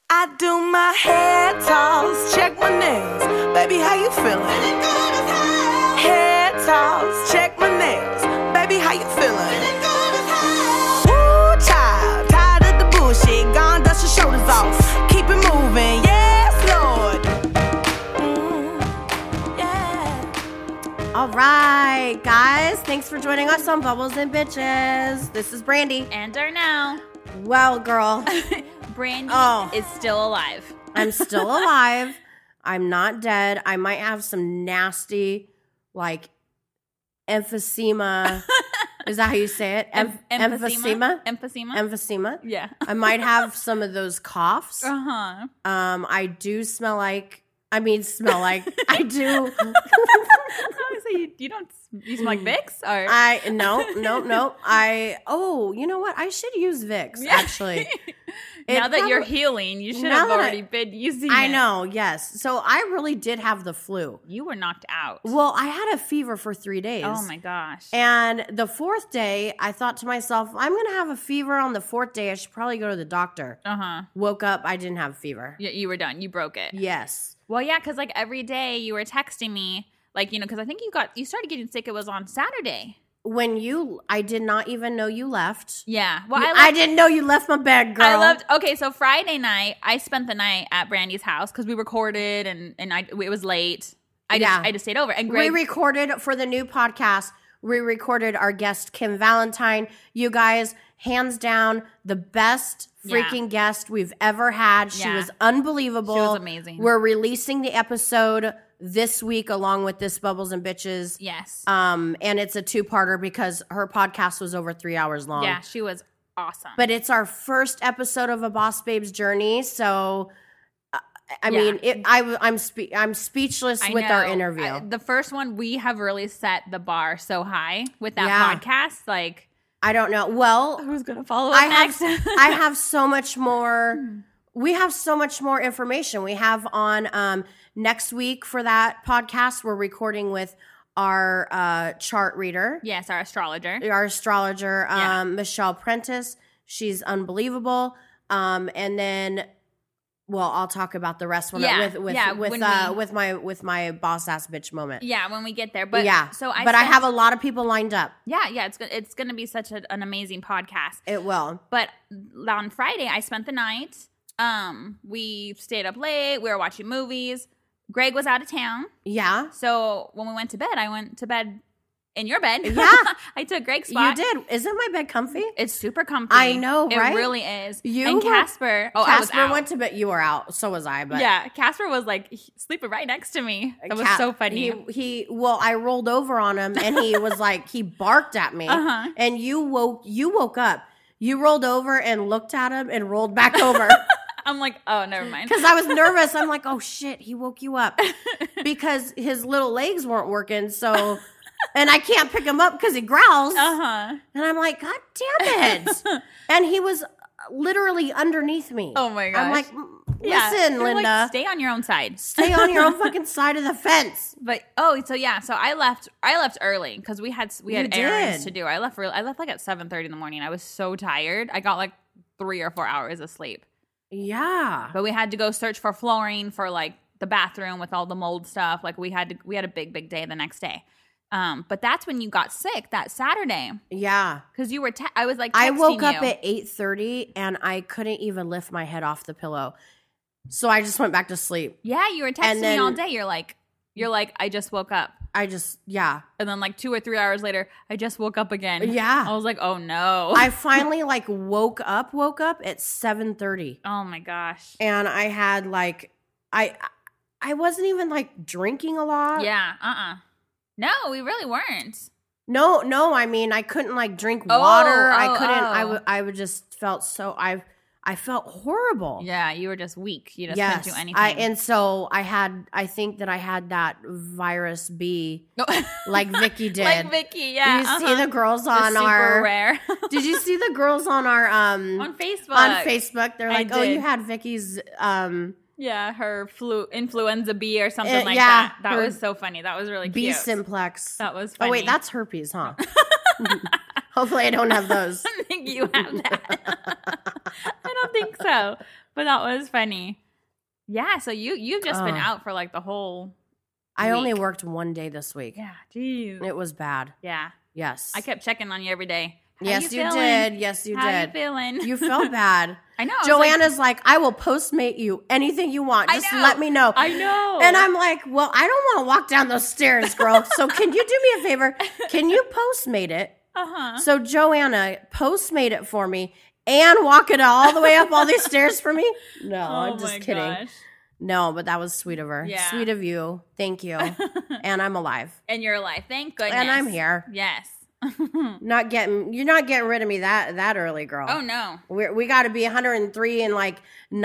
I do my hair toss, check my nails. Baby, how you feeling? Hair toss, check my nails. Baby, how you feeling? Woo, child, tired of the bullshit. Gone, dust your shoulders off. Keep it moving, yes, Lord. Yeah. All right, guys. Thanks for joining us on Bubbles and Bitches. This is Brandy. And Darnell. Well, girl. Brandy is still alive. I'm still alive. I'm not dead. I might have some nasty, like, emphysema. Is that how you say it? Emphysema? Emphysema? Yeah. I might have some of those coughs. Uh-huh. I do smell like, I do. You smell like Vicks? Or? No. You know what? I should use Vicks, actually. Now that you're healing, you should have already been using it. I know, yes. So I really did have the flu. You were knocked out. Well, I had a fever for 3 days. Oh, my gosh. And the fourth day, I thought to myself, I'm going to have a fever on the fourth day. I should probably go to the doctor. Uh-huh. Woke up, I didn't have a fever. Yeah, you were done. You broke it. Yes. Well, yeah, because like every day you were texting me, like, you know, because I think you started getting sick. It was on Saturday. I did not even know you left. Yeah. Well, I didn't know you left my bed, girl. Okay, so Friday night, I spent the night at Brandy's house because we recorded and it was late. I just stayed over. And Greg, we recorded for the new podcast. We recorded our guest, Kim Valentine. You guys, hands down, the best freaking guest we've ever had. She was unbelievable. She was amazing. We're releasing the episode this week along with this Bubbles and Bitches. Yes. And it's a two-parter because her podcast was over 3 hours long. Yeah, she was awesome. But it's our first episode of A Boss Babe's journey, so I'm speechless with our interview. The first one, we have really set the bar so high with that podcast. Like, I don't know. Well, who's gonna follow up next? I have so much more. We have so much more information. We have on next week for that podcast. We're recording with our chart reader. Yes, our astrologer. Michelle Prentice. She's unbelievable. And then, well, I'll talk about the rest with my boss ass bitch moment. Yeah, when we get there. But I have a lot of people lined up. Yeah, it's going to be such an amazing podcast. It will. But on Friday, I spent the night. We stayed up late. We were watching movies. Greg was out of town. Yeah. So when we went to bed, I went to bed in your bed. Yeah. I took Greg's spot. You did. Isn't my bed comfy? It's super comfy. I know, right? It really is. Casper. Oh, I was out. Went to bed. You were out. So was I. But yeah, Casper was like sleeping right next to me. That was so funny. I rolled over on him and he was like, he barked at me. Uh-huh. And you woke up. You rolled over and looked at him and rolled back over. I'm like, oh, never mind. Because I was nervous. I'm like, oh, shit, he woke you up. Because his little legs weren't working. So, and I can't pick him up because he growls. Uh-huh. And I'm like, God damn it. And he was literally underneath me. Oh, my gosh. I'm like, listen, Linda. Like, stay on your own side. Stay on your own fucking side of the fence. But, so I left early because we had errands to do. I left like at 7:30 in the morning. I was so tired. I got like 3 or 4 hours of sleep. Yeah. But we had to go search for flooring for like the bathroom with all the mold stuff. Like we had a big day the next day. But that's when you got sick that Saturday. Yeah. Because you were, I was like, I woke up at 8:30 and I couldn't even lift my head off the pillow. So I just went back to sleep. Yeah. You were texting me all day. You're like, I just woke up. Yeah. And then like 2 or 3 hours later, I just woke up again. Yeah. I was like, oh no. I finally like woke up at 7:30. Oh my gosh. And I had like, I wasn't even like drinking a lot. Yeah. No, we really weren't. No. I mean, I couldn't like drink water. I couldn't, I would just felt so, I felt horrible. Yeah, you were just weak. You just couldn't do anything. And so I think that I had that virus B, like Vicky did. Like Vicky, yeah. Did you see the girls on super rare. Did you see the girls on our on Facebook? On Facebook, they're like, "Oh, you had Vicky's yeah, her influenza B or something like that." That was so funny. That was really cute. B simplex. That was funny. Oh wait, that's herpes, huh? Hopefully I don't have those. I think you have that. I don't think so. But that was funny. Yeah, so you've just been out for like the whole I week. only worked one day this week. Yeah, jeez. It was bad. Yeah. Yes. I kept checking on you every day. Yes, you did. Yes, you How did. you feeling? You felt bad. I know. Joanna's like, I will Postmate you anything you want. Just let me know. I know. And I'm like, well, I don't want to walk down those stairs, girl. So can you do me a favor? Can you Postmate it? Uh-huh. So Joanna Postmate it for me and walk it all the way up all these stairs for me? No, I'm just kidding. Gosh. No, but that was sweet of her. Yeah. Sweet of you. Thank you. And I'm alive. And you're alive. Thank goodness. And I'm here. Yes. You're not getting rid of me that early, girl. Oh no. We got to be 103 and like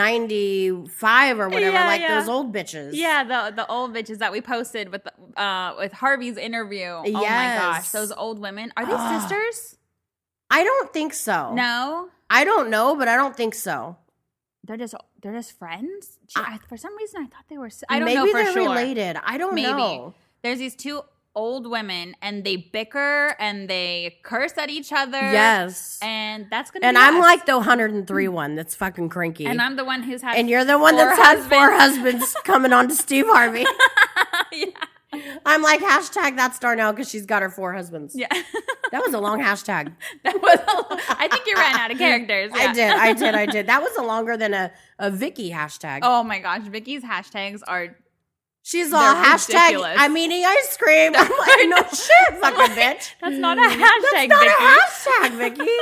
95 or whatever, those old bitches. Yeah, the old bitches that we posted with Harvey's interview. Oh my gosh, those old women. Are they sisters? I don't think so. No. I don't know, but I don't think so. They're just friends. For some reason, I thought they were. I don't know maybe for they're sure. related. I don't know. There's these two old women, and they bicker and they curse at each other. Yes, and that's gonna. And be I'm us. like the 103 one that's fucking cranky. And I'm the one who's had. And you're the one that's had 4 husbands coming on to Steve Harvey. Yeah. I'm like hashtag that's Darnell because she's got her 4 husbands. Yeah. That was a long hashtag. I think you ran out of characters. Yeah. I did. That was longer than a Vicky hashtag. Oh my gosh, Vicky's hashtags are. She's all hashtag. Ridiculous. I'm eating ice cream. I'm like, no shit, fucking bitch. That's not a hashtag. That's not Vicky. a hashtag, Vicky.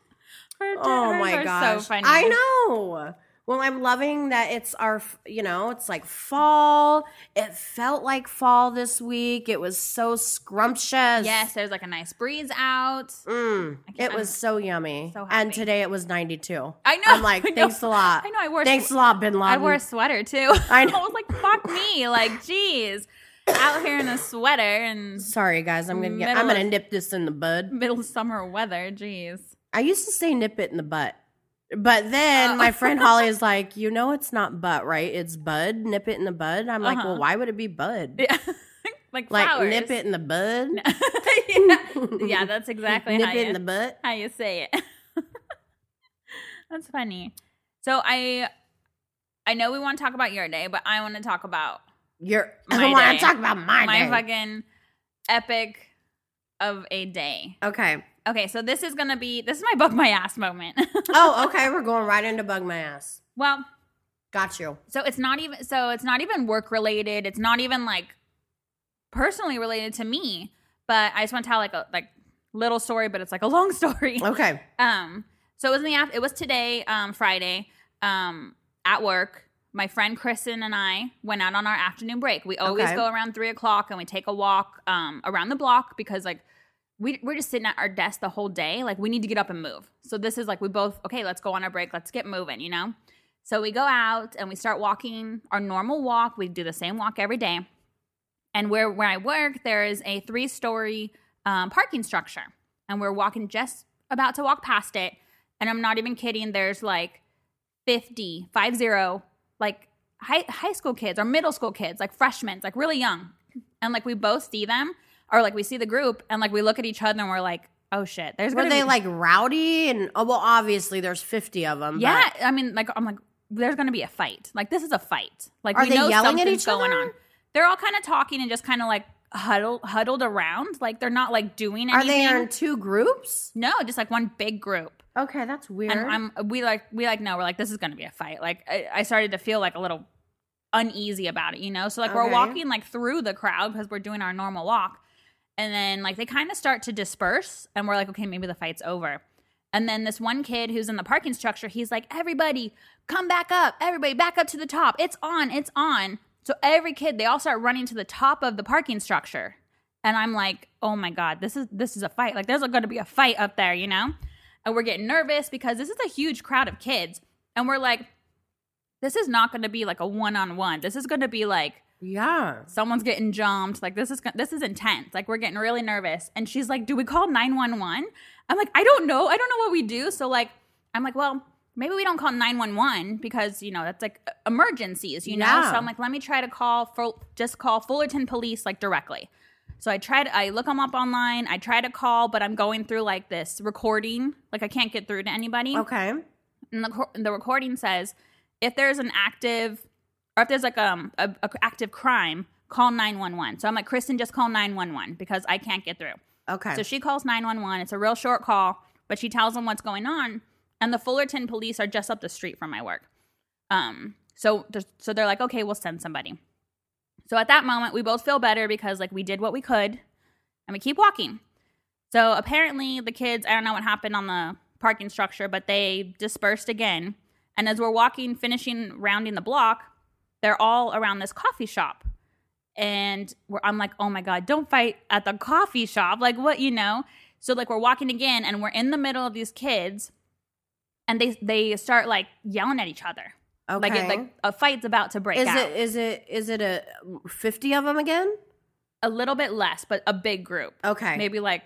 Oh hers my are gosh, so funny. I know. Well, I'm loving that it's it's like fall. It felt like fall this week. It was so scrumptious. Yes, there's like a nice breeze out. It was so yummy. So happy. And today it was 92. I know. I'm like, I know. thanks a lot. I know. I wore. Thanks a lot, Bin Laden. I wore a sweater too. I know. I was like, fuck me. Like, geez, out here in a sweater and Sorry, guys. I'm gonna nip this in the bud. middle summer weather. Geez. I used to say nip it in the butt. But then my friend Holly is like, it's not butt, right? It's bud. Nip it in the bud. I'm like, well, why would it be bud? Yeah. like flowers. Nip it in the bud. Yeah, that's exactly nip it in the butt. How you say it. That's funny. So I know we want to talk about your day, but I want to talk about I want to talk about my day. My fucking epic of a day. Okay, so this is my bug my ass moment. Oh, okay, we're going right into bug my ass. Well, got you. So it's not even work related. It's not even like personally related to me. But I just want to tell like a little story, but it's like a long story. Okay. So it was today, Friday, at work. My friend Kristen and I went out on our afternoon break. We always go around 3:00 and we take a walk around the block because like. We're just sitting at our desk the whole day. Like, we need to get up and move. So this is like we both, okay, let's go on our break. Let's get moving, So we go out and we start walking our normal walk. We do the same walk every day. And where I work, there is a 3-story parking structure. And we're just about to walk past it. And I'm not even kidding. There's like 50, like high school kids or middle school kids, like freshmen, like really young. And like we both see them. Or like we see the group and like we look at each other and we're like, oh shit. Were they like rowdy? And obviously there's 50 of them. Yeah. I mean, like I'm like, there's going to be a fight. Like this is a fight. Like are we they know yelling at something's each going other? on. They're all kind of talking and just kind of like huddled around. Like they're not like doing anything. Are they in 2 groups? No, just like one big group. Okay, that's weird. And we're like, this is going to be a fight. Like I started to feel like a little uneasy about it, So like we're walking like through the crowd because we're doing our normal walk. And then, like, they kind of start to disperse, and we're like, okay, maybe the fight's over. And then this one kid who's in the parking structure, he's like, everybody, come back up. Everybody, back up to the top. It's on. It's on. So every kid, they all start running to the top of the parking structure. And I'm like, oh, my God, this is a fight. Like, there's going to be a fight up there, And we're getting nervous because this is a huge crowd of kids. And we're like, this is not going to be, like, a one-on-one. This is going to be, like, yeah, someone's getting jumped. Like this is intense. Like we're getting really nervous. And she's like, "Do we call 911?" I'm like, "I don't know. I don't know what we do." So like, I'm like, "Well, maybe we don't call 911 because that's like emergencies, Yeah. So I'm like, let me try to call Fullerton Police like directly. So I look them up online. I try to call, but I'm going through like this recording. Like I can't get through to anybody. Okay. And the recording says, if there's an active, or if there's like a active crime, call 911. So I'm like, Kristen, just call 911 because I can't get through. Okay. So she calls 911. It's a real short call, but she tells them what's going on. And the Fullerton police are just up the street from my work. So they're like, okay, we'll send somebody. So at that moment, we both feel better because like we did what we could and we keep walking. So apparently the kids, I don't know what happened on the parking structure, but they dispersed again. And as we're walking, finishing rounding the block, they're all around this coffee shop. And I'm like, oh my God, don't fight at the coffee shop. Like what, you know? So like we're walking again and we're in the middle of these kids and they start like yelling at each other. Okay. Like a fight's about to break out. Is it a 50 of them again? A little bit less, but a big group. Okay. Maybe like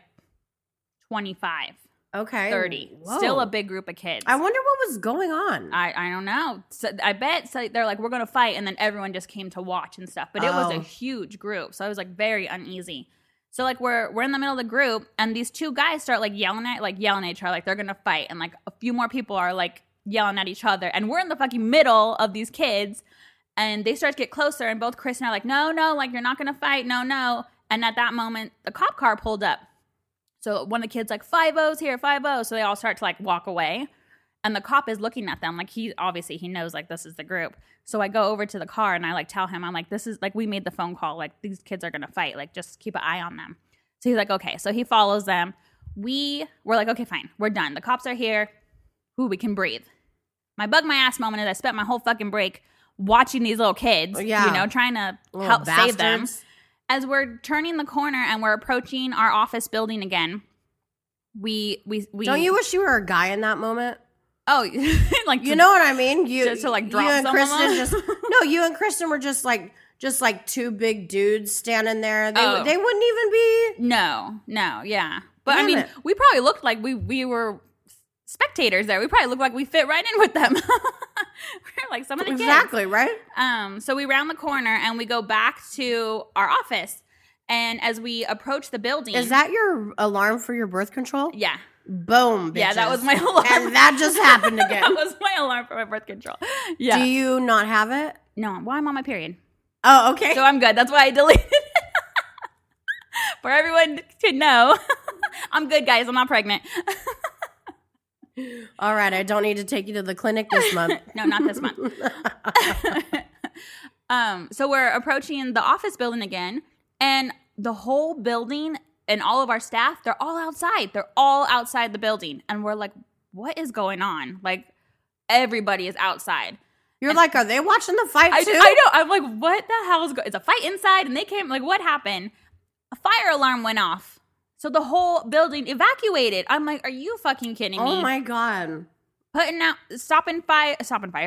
25. Okay. 30. Whoa. Still a big group of kids. I wonder what was going on. I don't know. So I bet they're like, we're going to fight. And then everyone just came to watch and stuff. But it was a huge group. So I was like very uneasy. So like we're in the middle of the group and these two guys start like yelling at each other. Like they're going to fight. And like a few more people are like yelling at each other. And we're in the fucking middle of these kids. And they start to get closer. And both Chris and I are like, no, like you're not going to fight. No. And at that moment, the cop car pulled up. So one of the kids like, 5-0's here, 5-0. So they all start to like walk away. And the cop is looking at them like he knows like this is the group. So I go over to the car and I like tell him, I'm like, this is like, we made the phone call. Like these kids are going to fight. Like just keep an eye on them. So he's like, okay. So he follows them. We're like, okay, fine. We're done. The cops are here. Ooh, we can breathe. My bug my ass moment is I spent my whole fucking break watching these little kids, trying to help save them. As we're turning the corner and we're approaching our office building again, we Don't you wish you were a guy in that moment? Oh, like you know what I mean? Just to like drop you and some Kristen of them? you and Kristen were just like two big dudes standing there. They wouldn't even be. No, yeah. But Damn I mean, it. we probably looked like we were spectators there. We probably looked like we fit right in with them. We're like some of the kids. Exactly, right? So we round the corner and we go back to our office. And as we approach the building, is that your alarm for your birth control? Yeah. Boom, bitches. Yeah, that was my alarm. And that just happened again. That was my alarm for my birth control. Yeah. Do you not have it? No. Well, I'm on my period. Oh, okay. So I'm good. That's why I deleted it. For everyone to know. I'm good, guys. I'm not pregnant. All right. I don't need to take you to the clinic this month. No, not this month. So we're approaching the office building again. And the whole building and all of our staff, they're all outside. They're all outside the building. And we're like, what is going on? Like, everybody is outside. You're like, are they watching the fight too? I know. I'm like, what the hell is going on? It's a fight inside. And they came, like, what happened? A fire alarm went off. So the whole building evacuated. I'm like, are you fucking kidding me? Oh, my God. Stopping fights,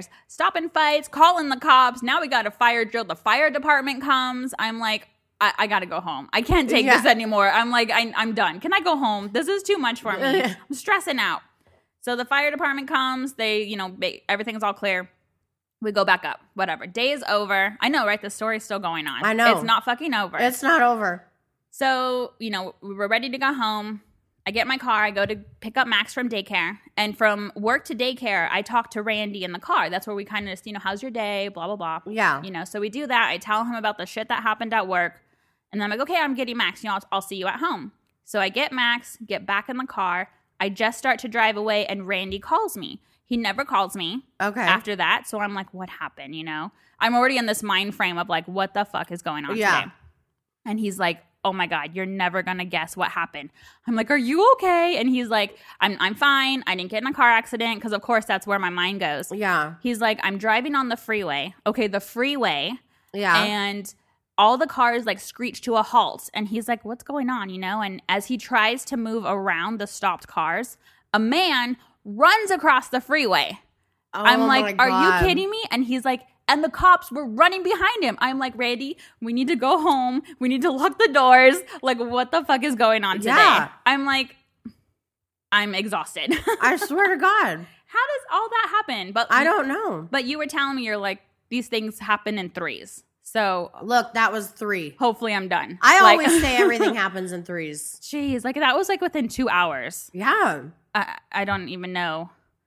calling the cops. Now we got a fire drill. The fire department comes. I'm like, I got to go home. I can't take this anymore. I'm like, I'm done. Can I go home? This is too much for me. I'm stressing out. So the fire department comes. They, everything's all clear. We go back up. Whatever. Day is over. I know, right? The story's still going on. I know. It's not fucking over. It's not over. So, we were ready to go home. I get my car. I go to pick up Max from daycare. And from work to daycare, I talk to Randy in the car. That's where we kind of just, how's your day? Blah, blah, blah. Yeah. So we do that. I tell him about the shit that happened at work. And then I'm like, okay, I'm getting Max. I'll see you at home. So I get Max, get back in the car. I just start to drive away and Randy calls me. He never calls me after that. So I'm like, what happened, I'm already in this mind frame of like, what the fuck is going on today? And he's like, oh my God, you're never going to guess what happened. I'm like, are you okay? And he's like, I'm fine. I didn't get in a car accident. Because of course, that's where my mind goes. Yeah. He's like, I'm driving on the freeway. Okay, the freeway. Yeah. And all the cars like screech to a halt. And he's like, what's going on, And as he tries to move around the stopped cars, a man runs across the freeway. Oh, I'm like, my God. are you kidding me? And he's like, and the cops were running behind him. I'm like, Randy, we need to go home. We need to lock the doors. Like, what the fuck is going on today? Yeah. I'm like, I'm exhausted. I swear to God. How does all that happen? But I don't know. But you were telling me you're like, these things happen in threes. So look, that was 3. Hopefully I'm done. I always say everything happens in 3s. Jeez, like that was like within 2 hours. Yeah. I don't even know.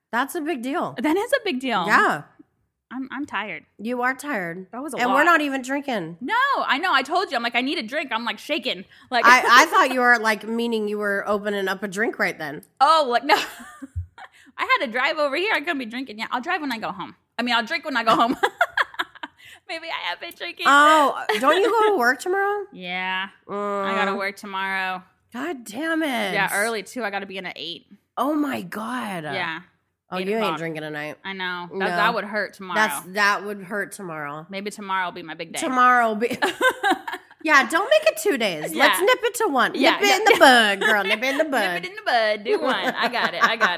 That's a big deal. That is a big deal. Yeah. I'm tired. You are tired. That was a and lot. we're not even drinking. No, I know. I told you. I'm like, I need a drink. I'm like shaking. Like I thought you were like meaning you were opening up a drink right then. Oh, like no. I had to drive over here. I couldn't be drinking. Yeah, I'll drive when I go home. I mean, I'll drink when I go home. Maybe I have been drinking. Oh, don't you go to work tomorrow? Yeah. I got to work tomorrow. God damn it. Yeah, early too. I got to be in at 8. Oh my God. Yeah. Oh, you ain't drinking tonight. I know. No. That would hurt tomorrow. That would hurt tomorrow. Maybe tomorrow will be my big day. Tomorrow will be... Yeah, don't make it 2 days. Yeah. Let's nip it to one. Yeah, nip it in the bud, girl. Nip it in the bud. Nip it in the bud. Do one. I got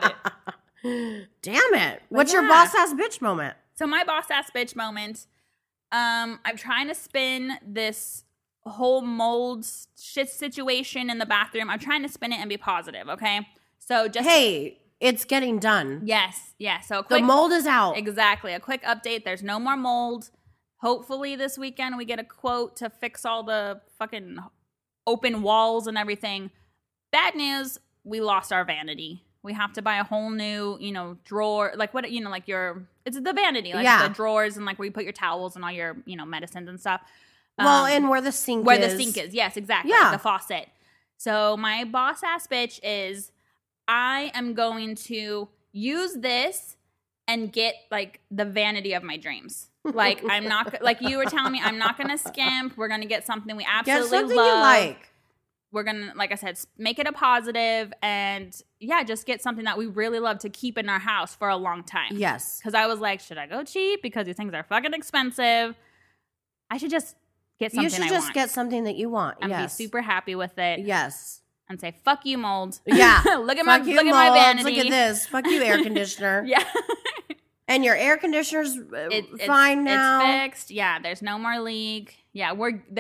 it. Damn it. What's your boss ass bitch moment? So my boss ass bitch moment, I'm trying to spin this whole mold shit situation in the bathroom. I'm trying to spin it and be positive, okay? So just... Hey, it's getting done. Yes. So the mold is out. Exactly. A quick update. There's no more mold. Hopefully this weekend we get a quote to fix all the fucking open walls and everything. Bad news, we lost our vanity. We have to buy a whole new, drawer. Like what, like it's the vanity. Like the drawers and like where you put your towels and all your, medicines and stuff. Well, and where the sink is. Where the sink is. Yes, exactly. Yeah. The faucet. So my boss ass bitch is I am going to use this and get like the vanity of my dreams. Like I'm not like you were telling me, I'm not going to skimp. We're going to get something we absolutely get something love. You like. We're going to, like I said, make it a positive and just get something that we really love to keep in our house for a long time. Yes. Because I was like, should I go cheap? Because these things are fucking expensive. I should just get something I want. You should just get something that you want. And be super happy with it. Yes. And say, fuck you, mold. Yeah. look at my vanity. Look at this. Fuck you, air conditioner. Yeah. And your air conditioner's fine now. It's fixed. Yeah, there's no more leak. Yeah,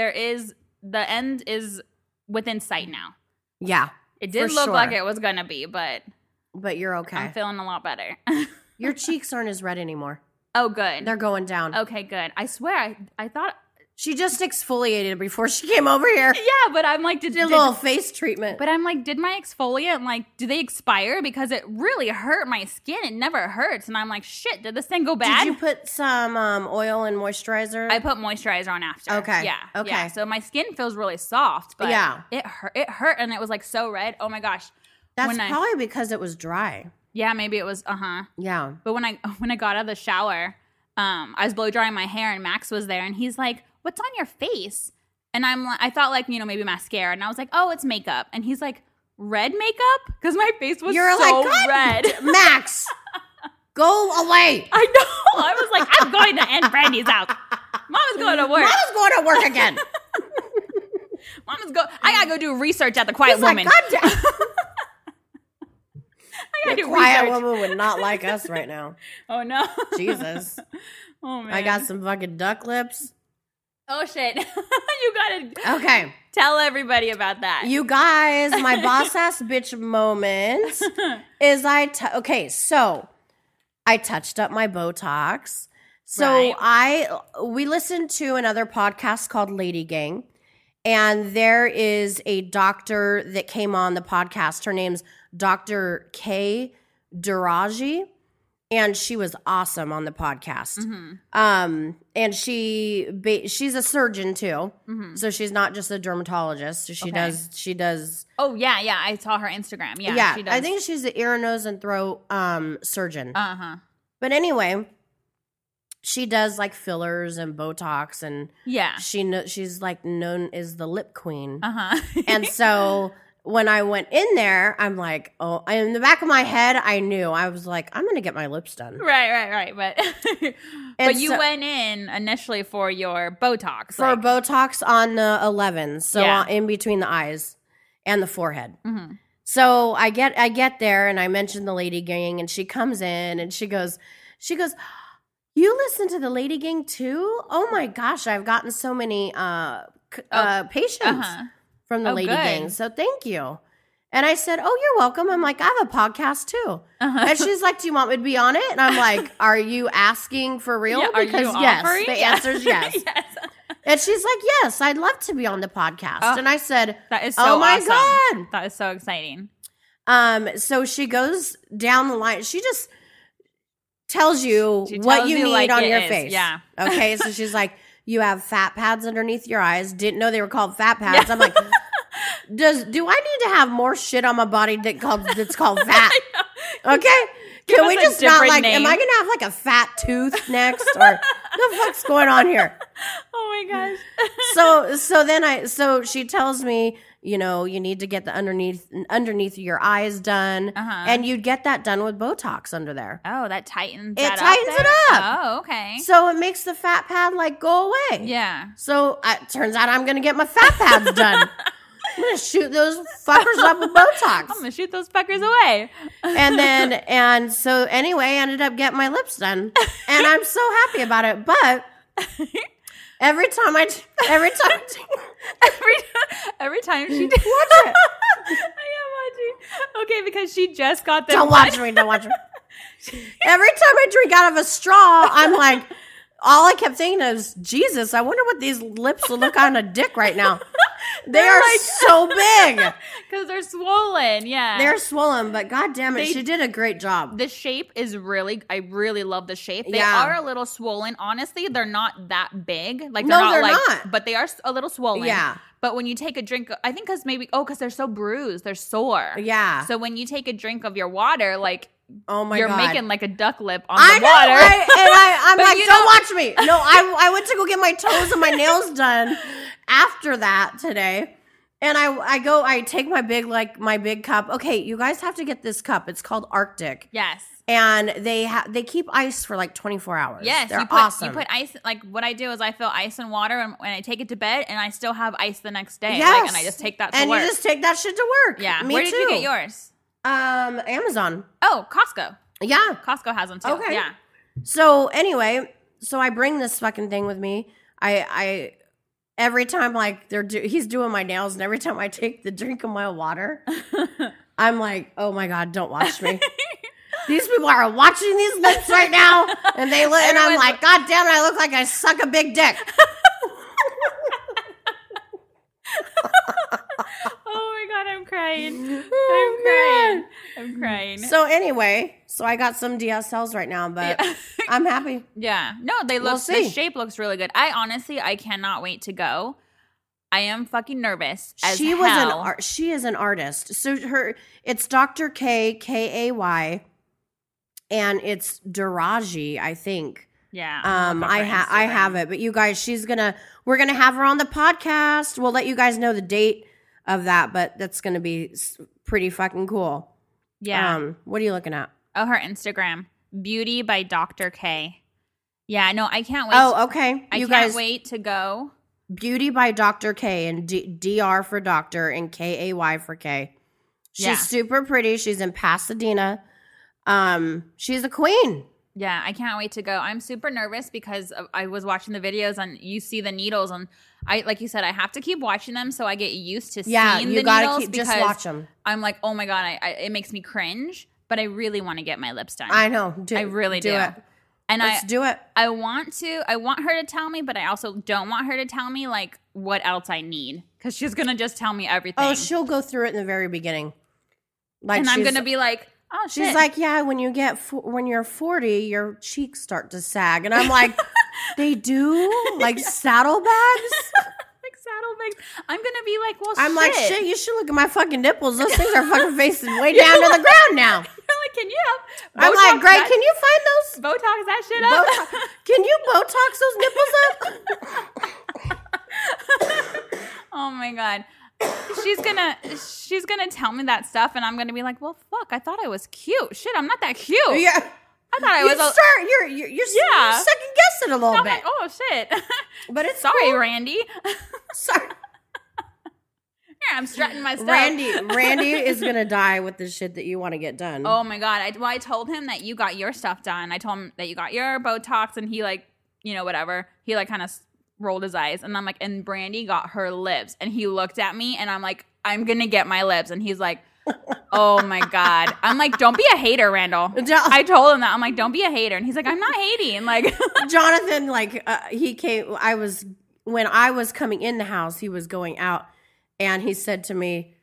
the end is within sight now. Yeah. It did look like it was going to be, but you're okay. I'm feeling a lot better. Your cheeks aren't as red anymore. Oh, good. They're going down. Okay, good. I swear, I thought... She just exfoliated before she came over here. Yeah, but I'm like... Did a little face treatment. But I'm like, did my exfoliant, do they expire? Because it really hurt my skin. It never hurts. And I'm like, shit, did this thing go bad? Did you put some oil and moisturizer? I put moisturizer on after. Okay. Yeah. Okay. Yeah. So my skin feels really soft, but it hurt and it was like so red. Oh my gosh. That's probably because it was dry. Yeah, maybe it was, Yeah. But when I got out of the shower, I was blow drying my hair and Max was there and he's like, what's on your face? And I thought maybe mascara. And I was like, oh, it's makeup. And he's like, red makeup? Because my face was red. Max, go away. I know. I was like, I'm going to Aunt Brandy's house. Mama's going to work. Mama's going to work again. I got to go do research at the Quiet Woman. God damn. The Quiet Woman would not like us right now. Oh, no. Jesus. Oh, man. I got some fucking duck lips. Oh, shit. You got to tell everybody about that. You guys, my boss ass bitch moment is so I touched up my Botox. So we listened to another podcast called Lady Gang, and there is a doctor that came on the podcast. Her name's Dr. Kay Duraji. And she was awesome on the podcast. Mm-hmm. And she's a surgeon too. Mm-hmm. So she's not just a dermatologist. So she does. Oh yeah. I saw her Instagram. Yeah. She does. I think she's an ear, nose, and throat surgeon. Uh-huh. But anyway, she does like fillers and Botox, and she's like known as the lip queen. Uh-huh. And so when I went in there, I'm like, oh, in the back of my head, I knew. I was like, I'm going to get my lips done. Right. But you went in initially for your Botox. For Botox on the 11s, so in between the eyes and the forehead. Mm-hmm. So I get there, and I mentioned the Lady Gang, and she comes in, and she goes, you listen to the Lady Gang too? Oh my gosh, I've gotten so many patients. Uh-huh. From the Lady Gang. So thank you. And I said, oh, you're welcome. I'm like, I have a podcast too. Uh-huh. And she's like, do you want me to be on it? And I'm like, are you asking for real? Yeah, because yes, the answer is yes. Yes. And she's like, yes, I'd love to be on the podcast. And I said, that is so my awesome. God. That is so exciting. So she goes down the line. tells you what you need like on it your is. face. Yeah. Okay. So she's like, you have fat pads underneath your eyes. Didn't know they were called fat pads. I'm like, do I need to have more shit on my body that's called fat? Okay. Can we just not like, am I going to have like a fat tooth next? Or the fuck's going on here? Oh my gosh. So she tells me, you know, you need to get the underneath your eyes done. And you'd get that done with Botox under there. Oh, that tightens It that tightens up it there? up. Oh, okay. So it makes the fat pad like go away. Yeah. So it turns out I'm going to get my fat pads done. I'm going to shoot those fuckers up with Botox. I'm going to shoot those fuckers away. And so anyway, I ended up getting my lips done. And I'm so happy about it. But every time she Watch it. I am watching. Okay, because she just got them. Don't watch me. Every time I drink out of a straw, I'm like, all I kept thinking is, Jesus, I wonder what these lips will look on a dick right now. They are like, so big. Because they're swollen, yeah. They're swollen, but God damn it, she did a great job. The shape is I really love the shape. They Yeah. are a little swollen. Honestly, they're not that big. Like they're like, not. But they are a little swollen. Yeah. But when you take a drink, I think because they're so bruised, they're sore. Yeah. So when you take a drink of your water, like, oh my you're God. making like a duck lip on I the know, water. I'm But like, you don't watch me. No, I went to go get my toes and my nails done after that today. And I take my big cup. Okay, you guys have to get this cup. It's called Arctic. Yes. And they keep ice for like 24 hours. Yes, they're you put, awesome. You put ice, like what I do is I fill ice and water and I take it to bed and I still have ice the next day. Yes. Like, and I just take that to and work. you just take that shit to work. Yeah. Me Where did too. you get yours? Amazon. Oh, Costco. Yeah. Costco has them too. Okay. Yeah. So anyway, I bring this fucking thing with me. I every time like he's doing my nails, and every time I take the drink of my water, I'm like, oh my God, don't watch me. These people are watching these lips right now, and and I'm like, God damn it, I look like I suck a big dick. Oh my God, I'm crying. I'm crying. So anyway, I got some DSLs right now, but I'm happy. Yeah. No, the shape looks really good. I cannot wait to go. I am fucking nervous as hell. She is an artist. So it's Dr. K, Kay, and it's Daraji, I think. Yeah. I have it, but you guys, we're gonna have her on the podcast. We'll let you guys know the date of that, but that's gonna be pretty fucking cool. Yeah. What are you looking at? Oh, her Instagram, Beauty by Dr. K. Yeah, no, I can't wait. Oh, okay. I can't wait to go. Beauty by Dr. K, and DR for doctor and KAY for K. She's super pretty. She's in Pasadena. She's a queen. Yeah, I can't wait to go. I'm super nervous because I was watching the videos and you see the needles, and like you said, I have to keep watching them so I get used to seeing the needles. Yeah, you gotta just watch them. I'm like, oh my God, it makes me cringe, but I really want to get my lips done. I know. I really do. It. And Let's do it. I want her to tell me, but I also don't want her to tell me like what else I need, because she's gonna just tell me everything. Oh, she'll go through it in the very beginning. Like, and I'm gonna be like, oh shit. She's like, yeah, when you're 40, your cheeks start to sag, and I'm like, they do, like saddlebags. Like saddlebags. I'm gonna be like, well, I'm like, shit, you should look at my fucking nipples. Those things are fucking facing way down to the ground now. You're like, can you have I'm like, Greg, can you find those? Botox that shit up? Can you Botox those nipples up? Oh my God. She's gonna tell me that stuff, and I'm gonna be like, well, fuck, I thought I was cute. Shit, I'm not that cute. Yeah. I thought I was. You're second guessing a little bit. Like, oh shit. But it's sorry, cool. Randy. Sorry. Yeah, I'm strutting my stuff. Randy is gonna die with the shit that you want to get done. Oh my God. I told him that you got your stuff done. I told him that you got your Botox, and he like, whatever. He like kind of rolled his eyes, and I'm like, and Brandy got her lips, and he looked at me, and I'm like, I'm gonna get my lips, and he's like, oh my God. I'm like, don't be a hater, Randall. I told him that. I'm like, don't be a hater, and he's like, I'm not hating. Like Jonathan, like he came. When I was coming in the house, he was going out, and he said to me,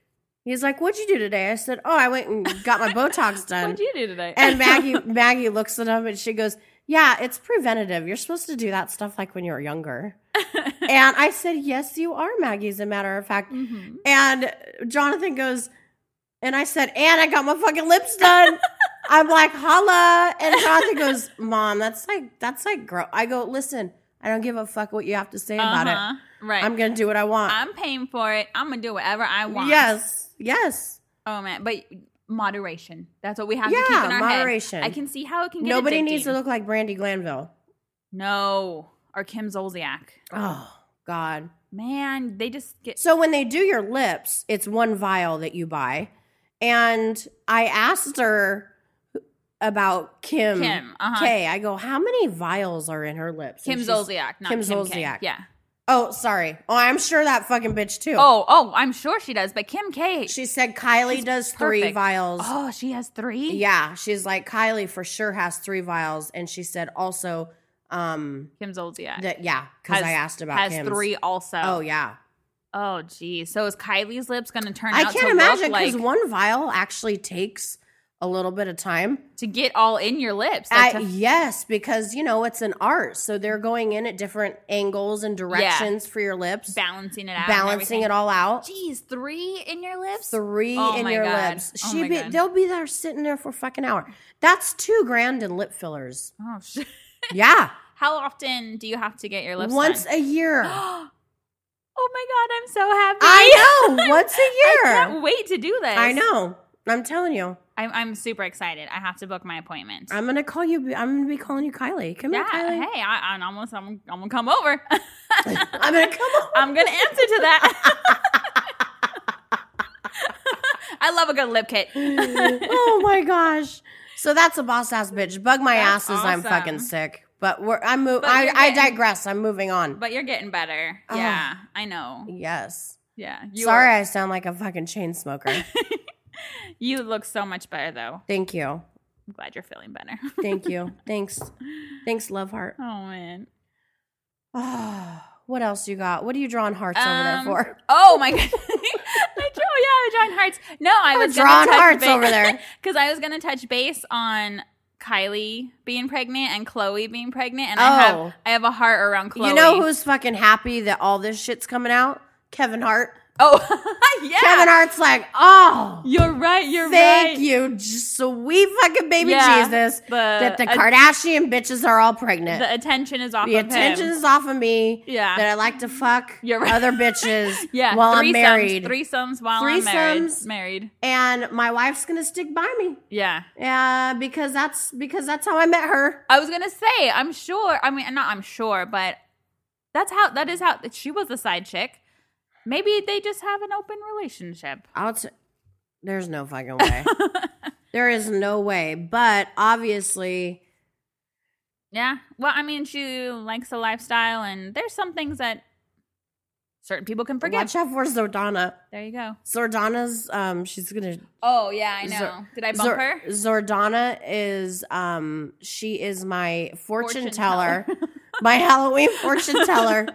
He's like, what'd you do today? I said, I went and got my Botox done. What'd you do today? And Maggie looks at him and she goes, yeah, it's preventative. You're supposed to do that stuff like when you were younger. And I said, yes, you are, Maggie, as a matter of fact. Mm-hmm. And Jonathan goes, and I said, and I got my fucking lips done. I'm like, holla. And Jonathan goes, Mom, that's like, girl. I go, listen, I don't give a fuck what you have to say about it. Right. I'm going to do what I want. I'm paying for it. I'm going to do whatever I want. Yes. Oh, man. But moderation. That's what we have to keep in our moderation. head. I can see how it can get Nobody addicting. needs to look like Brandy Glanville. No. Or Kim Zolciak. Oh, God. Man, they just get... So when they do your lips, it's one vial that you buy. And I asked her about Kim K. I go, how many vials are in her lips? Kim Zolciak, not Kim Zolciak. Yeah. Oh, sorry. Oh, I'm sure that fucking bitch too. Oh, I'm sure she does. But Kim K. She said Kylie does perfect. 3 vials. Oh, she has 3? Yeah. She's like, Kylie for sure has 3 vials. And she said also... Kim Zolciak. Because I asked about has Kim's. 3 also. Oh, yeah. Oh, geez. So is Kylie's lips going to turn out to look like... I can't imagine because one vial actually takes a little bit of time. To get all in your lips. Yes, because, it's an art. So they're going in at different angles and directions for your lips. Balancing it out. Balancing it all out. Jeez, 3 in your lips? 3 in your lips. They'll be there sitting there for a fucking hour. That's $2,000 in lip fillers. Oh, shit. Yeah. How often do you have to get your lips Once done? a year. Oh my God, I'm so happy. I know. Once a year. I can't wait to do this. I know. I'm telling you. I'm super excited. I have to book my appointment. I'm gonna call you. I'm gonna be calling you Kylie. Come here, Kylie. Hey, I'm gonna come over. I'm gonna come over. I'm gonna answer to that. I love a good lip kit. Oh my gosh. So that's a boss ass bitch. Bug my ass as awesome. I'm fucking sick. But I digress. I'm moving on. But you're getting better. Yeah, I know. Yes. Yeah. Sorry, I sound like a fucking chain smoker. You look so much better, though. Thank you. I'm glad you're feeling better. Thank you. Thanks, love heart. Oh, man. What else you got? What are you drawing hearts over there for? Oh, my God. I'm drawing hearts. No, I was drawing hearts over there. Because I was going to touch base on Kylie being pregnant and Chloe being pregnant. And I have a heart around Chloe. You know who's fucking happy that all this shit's coming out? Kevin Hart. Oh, yeah. Kevin Hart's like, oh. You're right. Thank you, sweet fucking baby Jesus, that the Kardashian bitches are all pregnant. The attention is off of him. The attention is off of me. Yeah. That I like to fuck other bitches while I'm married. Threesomes while I'm married. And my wife's going to stick by me. Yeah. Yeah, because that's how I met her. I was going to say, I'm sure. I mean, not I'm sure, but that is how she was the side chick. Maybe they just have an open relationship. There's no fucking way. There is no way. But obviously. Yeah. Well, I mean, she likes the lifestyle, and there's some things that certain people can forgive. Watch out for Zordana. There you go. Zordana's, she's going to. Oh, yeah, I know. Did I bump her? Zordana is, she is my fortune teller. My Halloween fortune teller.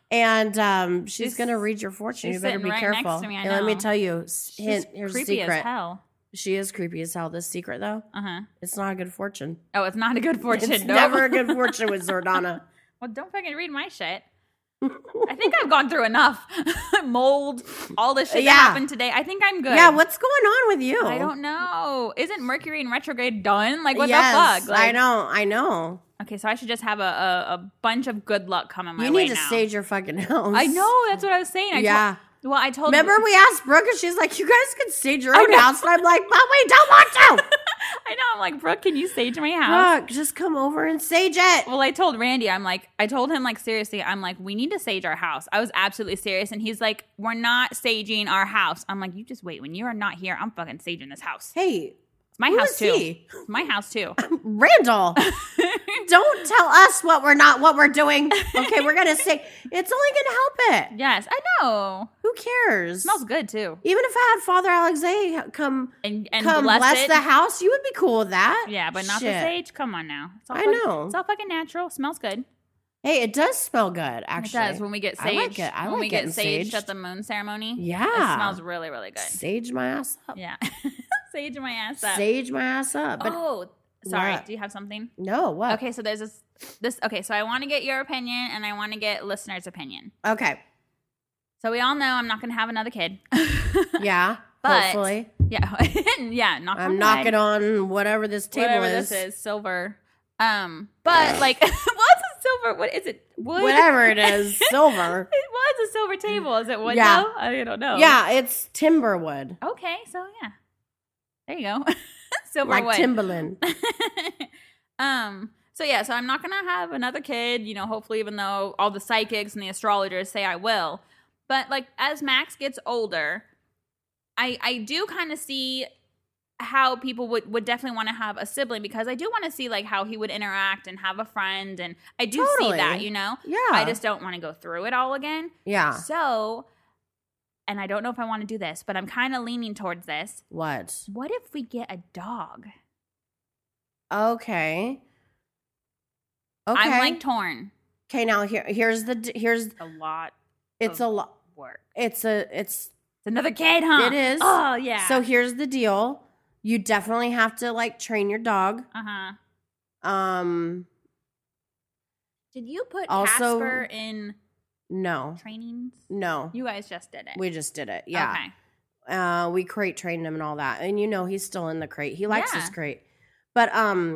And she's going to read your fortune. You better be careful. Next to me, and let me tell you, here's a secret. As hell. She is creepy as hell. This secret, though, it's not a good fortune. Oh, it's not a good fortune. It's never a good fortune with Zordana. Well, don't fucking read my shit. I think I've gone through enough. Mold, all this shit that happened today. I think I'm good. Yeah, what's going on with you? I don't know. Isn't Mercury in retrograde done? Like, what the fuck? Like, I know. Okay, so I should just have a bunch of good luck coming my way now. You need to stage your fucking house. I know. That's what I was saying. I told Remember we asked Brooke and she's like, you guys can stage your own house. And I'm like, but we don't want to. I know. I'm like, Brooke, can you sage my house? Brooke, just come over and sage it. Well, I told Randy, I told him, like, seriously, I'm like, we need to sage our house. I was absolutely serious. And he's like, we're not saging our house. I'm like, you just wait. When you are not here, I'm fucking saging this house. Hey. It's my house too. It's my house too. Randall, don't tell us what we're doing. Okay, we're gonna say it's only gonna help it. Yes, I know. Who cares? It smells good too. Even if I had Father Alexei come and bless the house, you would be cool with that. Yeah, but not the sage. Come on now. I know. It's all fucking natural. Smells good. Hey, it does smell good, actually. It does when we get sage. I like it. When we get saged at the moon ceremony. Yeah. It smells really, really good. Sage my ass up. Yeah. Sage my ass up. Sage my ass up. But sorry. what? Do you have something? No, what? Okay, so there's this. Okay, so I want to get your opinion and I want to get listeners' opinion. Okay. So we all know I'm not going to have another kid. Yeah. But, hopefully. Yeah. Yeah. I'm knocking on whatever this table whatever is. this is, silver. But like, what's a silver? What is it? Wood? Whatever it is, silver. It was a silver table. Is it wood Yeah. though? I don't know. Yeah, it's timber wood. Okay, so yeah, there you go. Silver Like wood. Timberland. So yeah, so I'm not gonna have another kid. You know, hopefully, even though all the psychics and the astrologers say I will. But like as Max gets older, I do kind of see how people would definitely want to have a sibling, because I do want to see like how he would interact and have a friend, and I do see that, you know? Yeah. I just don't want to go through it all again. Yeah. So, and I don't know if I want to do this, but I'm kind of leaning towards this. What? What if we get a dog? Okay. I'm like torn. Okay, now here's A lot. it's a lot. Work. It's Another kid, huh? It is. Oh yeah. So here's the deal. You definitely have to like train your dog. Did you put also- Casper in No. trainings? No. You guys just did it. We just did it. Yeah. Okay. We crate trained him and all that. And you know he's still in the crate. He likes Yeah. his crate. But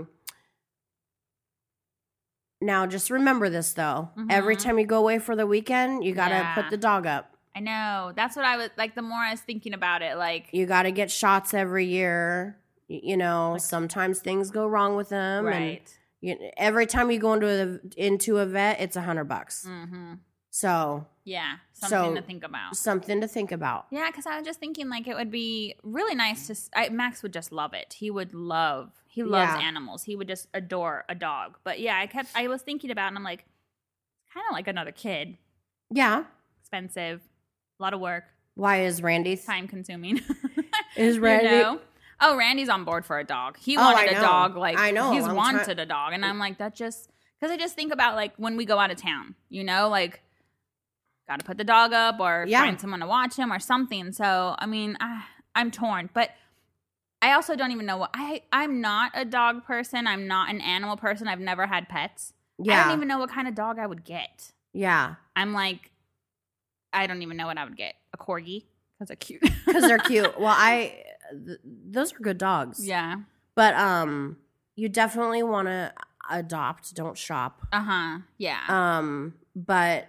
now just remember this though. Every time you go away for the weekend, you got to Yeah. put the dog up. I know. That's what I was like. The more I was thinking about it, like, You got to get shots every year. You know, sometimes things go wrong with them. right. And every time you go into a vet, it's $100. Mm-hmm. So Yeah. Something to think about. Something to think about. Yeah, because I was just thinking like it would be really nice to. Max would just love it. He loves Yeah. animals. He would just adore a dog. But yeah, I was thinking about it and I'm like, kind of like another kid. Yeah. Expensive, a lot of work, Why is Randy? time consuming. Is Randy? You know? Oh, Randy's on board for a dog. He Oh, wanted I a know. dog. Like I know. he's I'm wanted a dog, and I'm like that just because I just think about like when we go out of town. You know, like got to put the dog up or Yeah. find someone to watch him or something. So I mean, I'm torn, but I also don't even know what I'm not a dog person. I'm not an animal person. I've never had pets. Yeah. I don't even know what kind of dog I would get. Yeah. I'm like, I don't even know what I would get. A corgi because they're cute. Because they're cute. Well, those are good dogs. Yeah. But you definitely want to adopt. Don't shop. Yeah. But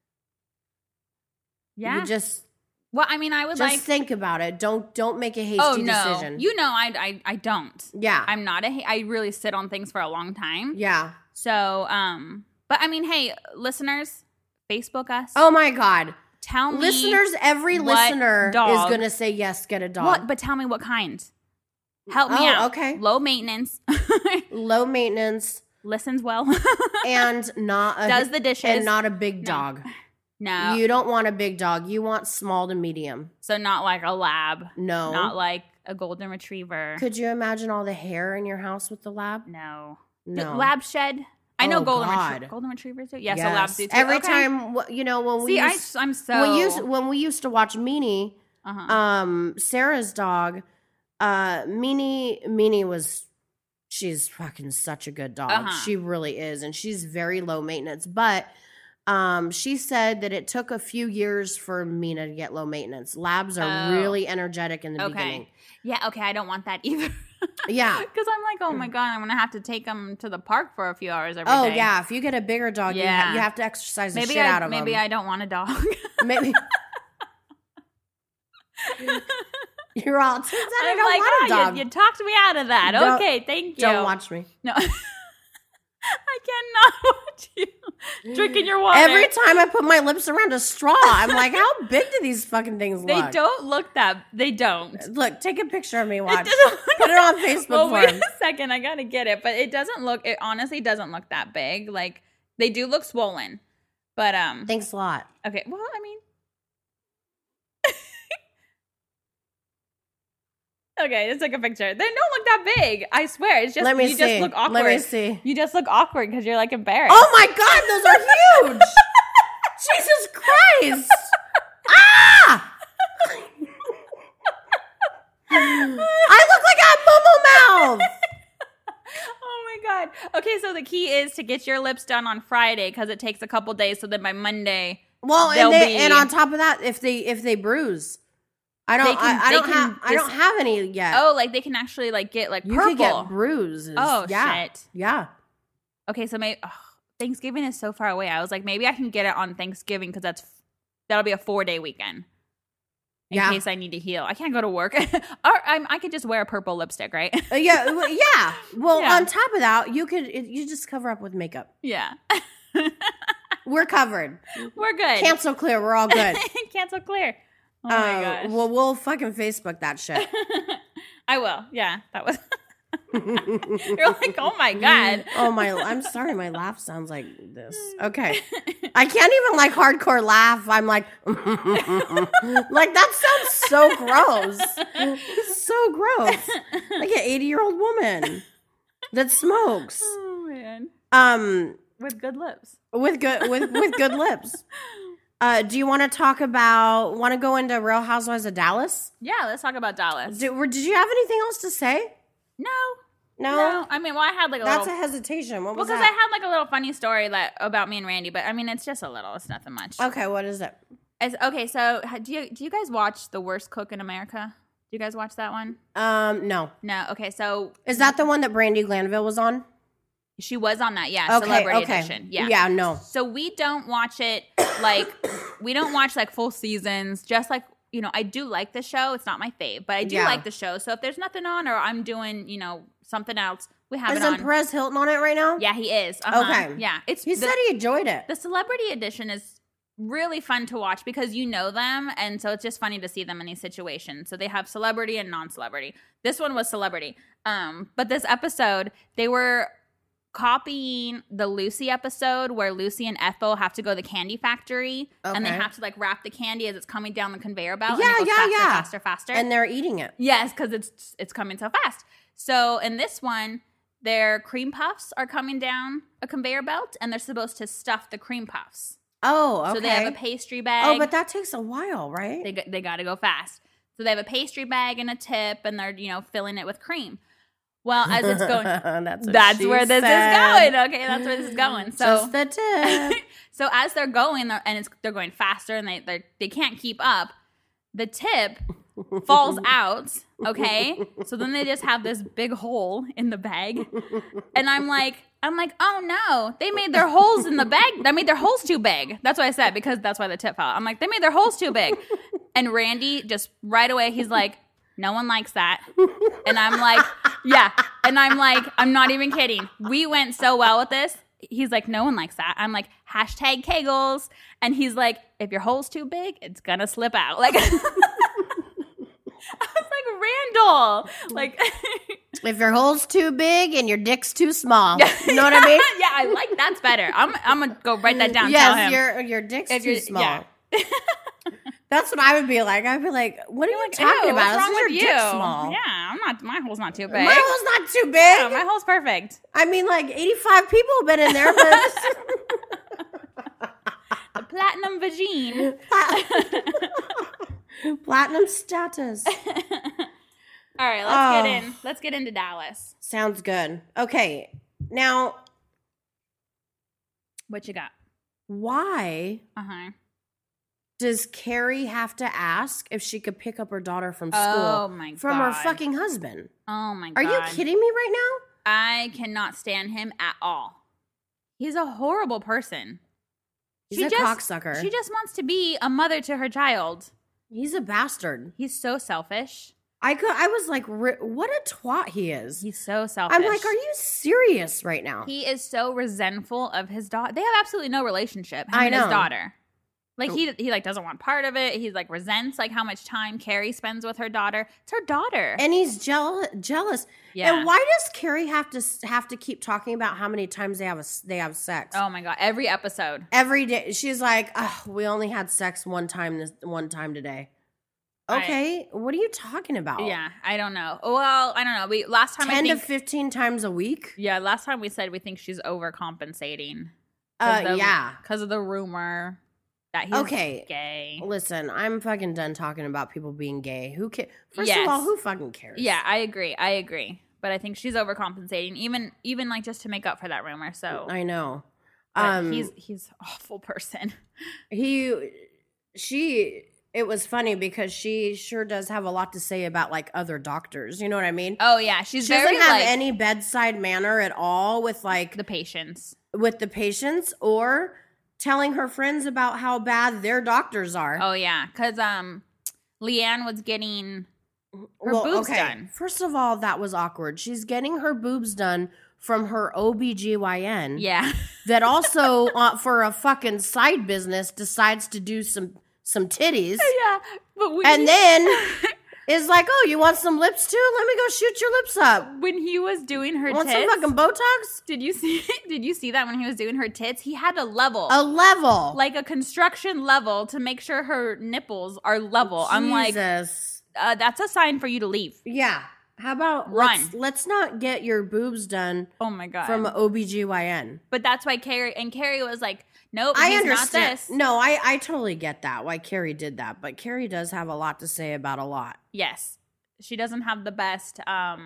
Yeah. you just Well, I mean, I would like. think about it. Don't make a hasty decision. You know, I don't. Yeah. I'm not I really sit on things for a long time. Yeah. So, but I mean, hey, listeners, Facebook us. Oh my God. Tell me, Listeners, every what listener dog- is going to say yes, get a dog. what? But tell me what kind. Help me Oh, out. okay. Low maintenance. Low maintenance Listens well. and not a, Does the dishes. and not a big dog. No. You don't want a big dog. You want small to medium. So not like a lab. No. Not like a golden retriever. Could you imagine all the hair in your house with the lab? No. No. Do lab shed. I know Oh, God. golden retrievers do. Yeah, so labs do too. Every Okay. time, when we See, used, I'm so. when we used to watch Meanie, Sarah's dog, Meanie was, she's fucking such a good dog. She really is, and she's very low maintenance. But she said that it took a few years for Mina to get low maintenance. Labs are really energetic in the beginning. Yeah, okay, I don't want that either. Yeah. Because I'm like, oh my God, I'm going to have to take them to the park for a few hours every day. Oh, yeah. If you get a bigger dog, you have to exercise the shit out of them. Maybe I don't want a dog. Maybe. You're all, turns out I I'm don't like, want a dog. You talked me out of that. Don't- Okay, thank you. Don't watch me. No. I cannot watch you drinking your water. Every time I put my lips around a straw, I'm like, how big do these fucking things look? They don't look that. They don't. Look, take a picture of me, watch. doesn't- Put it on Facebook Well, for wait him. a second. I gotta get it, but it doesn't look. It honestly doesn't look that big. Like they do look swollen, but Thanks a lot. okay. Well, I mean, Okay, just take a picture. They don't look that big. I swear. It's just you just look awkward. Let me see. You just look awkward because you're like embarrassed. Oh my God, those are huge. Jesus Christ. Ah! I look like a momo mouth. Oh my God. Okay, so the key is to get your lips done on Friday because it takes a couple days. So then by Monday, well, and on top of that, if they bruise, I don't have any yet. Oh, like they can actually like get like purple. You could get bruises. Oh shit. Yeah. Okay, so maybe Thanksgiving is so far away. I was like, maybe I can get it on Thanksgiving because that'll be a 4-day weekend. In case I need to heal. I can't go to work. Or I could just wear a purple lipstick, right? Yeah. Well, on top of that, you just cover up with makeup. Yeah. We're covered. We're good. Cancel clear. We're all good. Cancel clear. Oh my gosh. Well, we'll fucking Facebook that shit. I will. Yeah, that was... You're like, oh my God. I'm sorry, my laugh sounds like this. Okay. I can't even like hardcore laugh. I'm like, like that sounds so gross. It's so gross. Like an 80-year-old woman that smokes. Oh man. With good lips. With good lips. Do you want to go into Real Housewives of Dallas? Yeah, let's talk about Dallas. Did you have anything else to say? No. I mean, well, I had like That's a hesitation. What was that? Because I had like a little funny story about me and Randy, but I mean, it's just a little. It's nothing much. Okay, what is it? Okay, so do you guys watch The Worst Cook in America? Do you guys watch that one? No. No. Okay, so is that the one that Brandi Glanville was on? She was on that, yeah. Celebrity Edition. Yeah. Yeah, no. So we don't watch it we don't watch like full seasons, just like, you know, I do like the show. It's not my fave, but I do like the show. So if there's nothing on or I'm doing, you know, something else, we have it on. Isn't Perez Hilton on it right now? Yeah, he is. Okay. Yeah. He said he enjoyed it. The Celebrity Edition is really fun to watch because you know them, and so it's just funny to see them in these situations. So they have celebrity and non-celebrity. This one was celebrity. But this episode, they were copying the Lucy episode where Lucy and Ethel have to go to the candy factory and they have to like wrap the candy as it's coming down the conveyor belt. Yeah, and it goes faster. And they're eating it. Yes, because it's coming so fast. So in this one, their cream puffs are coming down a conveyor belt and they're supposed to stuff the cream puffs. Oh, okay. So they have a pastry bag. Oh, but that takes a while, right? They got to go fast. So they have a pastry bag and a tip and they're, you know, filling it with cream. Well, as it's going, that's where this is going. Okay, that's where this is going. So just the tip. So as they're going, they're going faster, and they can't keep up. The tip falls out. Okay, so then they just have this big hole in the bag, and I'm like, oh no, they made their holes in the bag. They made their holes too big. That's what I said because that's why the tip fell out. I'm like, they made their holes too big, and Randy just right away he's like, no one likes that. And I'm like, yeah. And I'm like, I'm not even kidding. We went so well with this. He's like, no one likes that. I'm like, hashtag Kegels. And he's like, if your hole's too big, it's gonna slip out. Like, I was like, Randall. Like, if your hole's too big and your dick's too small. You know what I mean? Yeah, I like that's better. I'm gonna go write that down. Yes, your dick's too small. Yeah. That's what I would be like. I'd be like, what are you talking about? What's wrong with you? Dick small. Yeah, my hole's not too big. My hole's not too big. Yeah, my hole's perfect. I mean, like 85 people have been in there, but the platinum vagine. Platinum status. All right, let's get into Dallas. Sounds good. Okay. Now, what you got? Why? Does Carrie have to ask if she could pick up her daughter from school from her fucking husband? Oh my God. Are you kidding me right now? I cannot stand him at all. He's a horrible person. He's a cocksucker. She just wants to be a mother to her child. He's a bastard. He's so selfish. I was like, what a twat he is. He's so selfish. I'm like, are you serious right now? He is so resentful of his daughter. They have absolutely no relationship. Him and his daughter. Like he like doesn't want part of it. He's like resents like how much time Carrie spends with her daughter. It's her daughter, and he's jealous. Yeah. And why does Carrie have to keep talking about how many times they have sex? Oh my God! Every episode, every day, she's like, "Oh, we only had sex one time today." Okay, what are you talking about? Yeah, I don't know. Well, I don't know. Last time 10 to 15 times a week? Yeah, last time we said we think she's overcompensating. Yeah. Because of the rumor that he's gay. Listen, I'm fucking done talking about people being gay. Who cares? First of all, who fucking cares? Yeah, I agree. But I think she's overcompensating, even like just to make up for that rumor. So I know. He's an awful person. It was funny because she sure does have a lot to say about like other doctors. You know what I mean? Oh yeah, she doesn't have any bedside manner at all with like the patients, or telling her friends about how bad their doctors are. Oh yeah, because Leanne was getting her boobs done. First of all, that was awkward. She's getting her boobs done from her OBGYN. Yeah, that also for a fucking side business decides to do some titties. Yeah. And then is like, oh, you want some lips too? Let me go shoot your lips up. When he was doing her want tits. Want some fucking Botox? Did you see that when he was doing her tits? He had a level. Like a construction level to make sure her nipples are level. Jesus. I'm like, that's a sign for you to leave. Yeah. How about run? Let's not get your boobs done. Oh my God. From OBGYN. But that's why Carrie was like, nope, I he's understand. Not this. No, I totally get that, why Carrie did that. But Carrie does have a lot to say about a lot. Yes. She doesn't have the best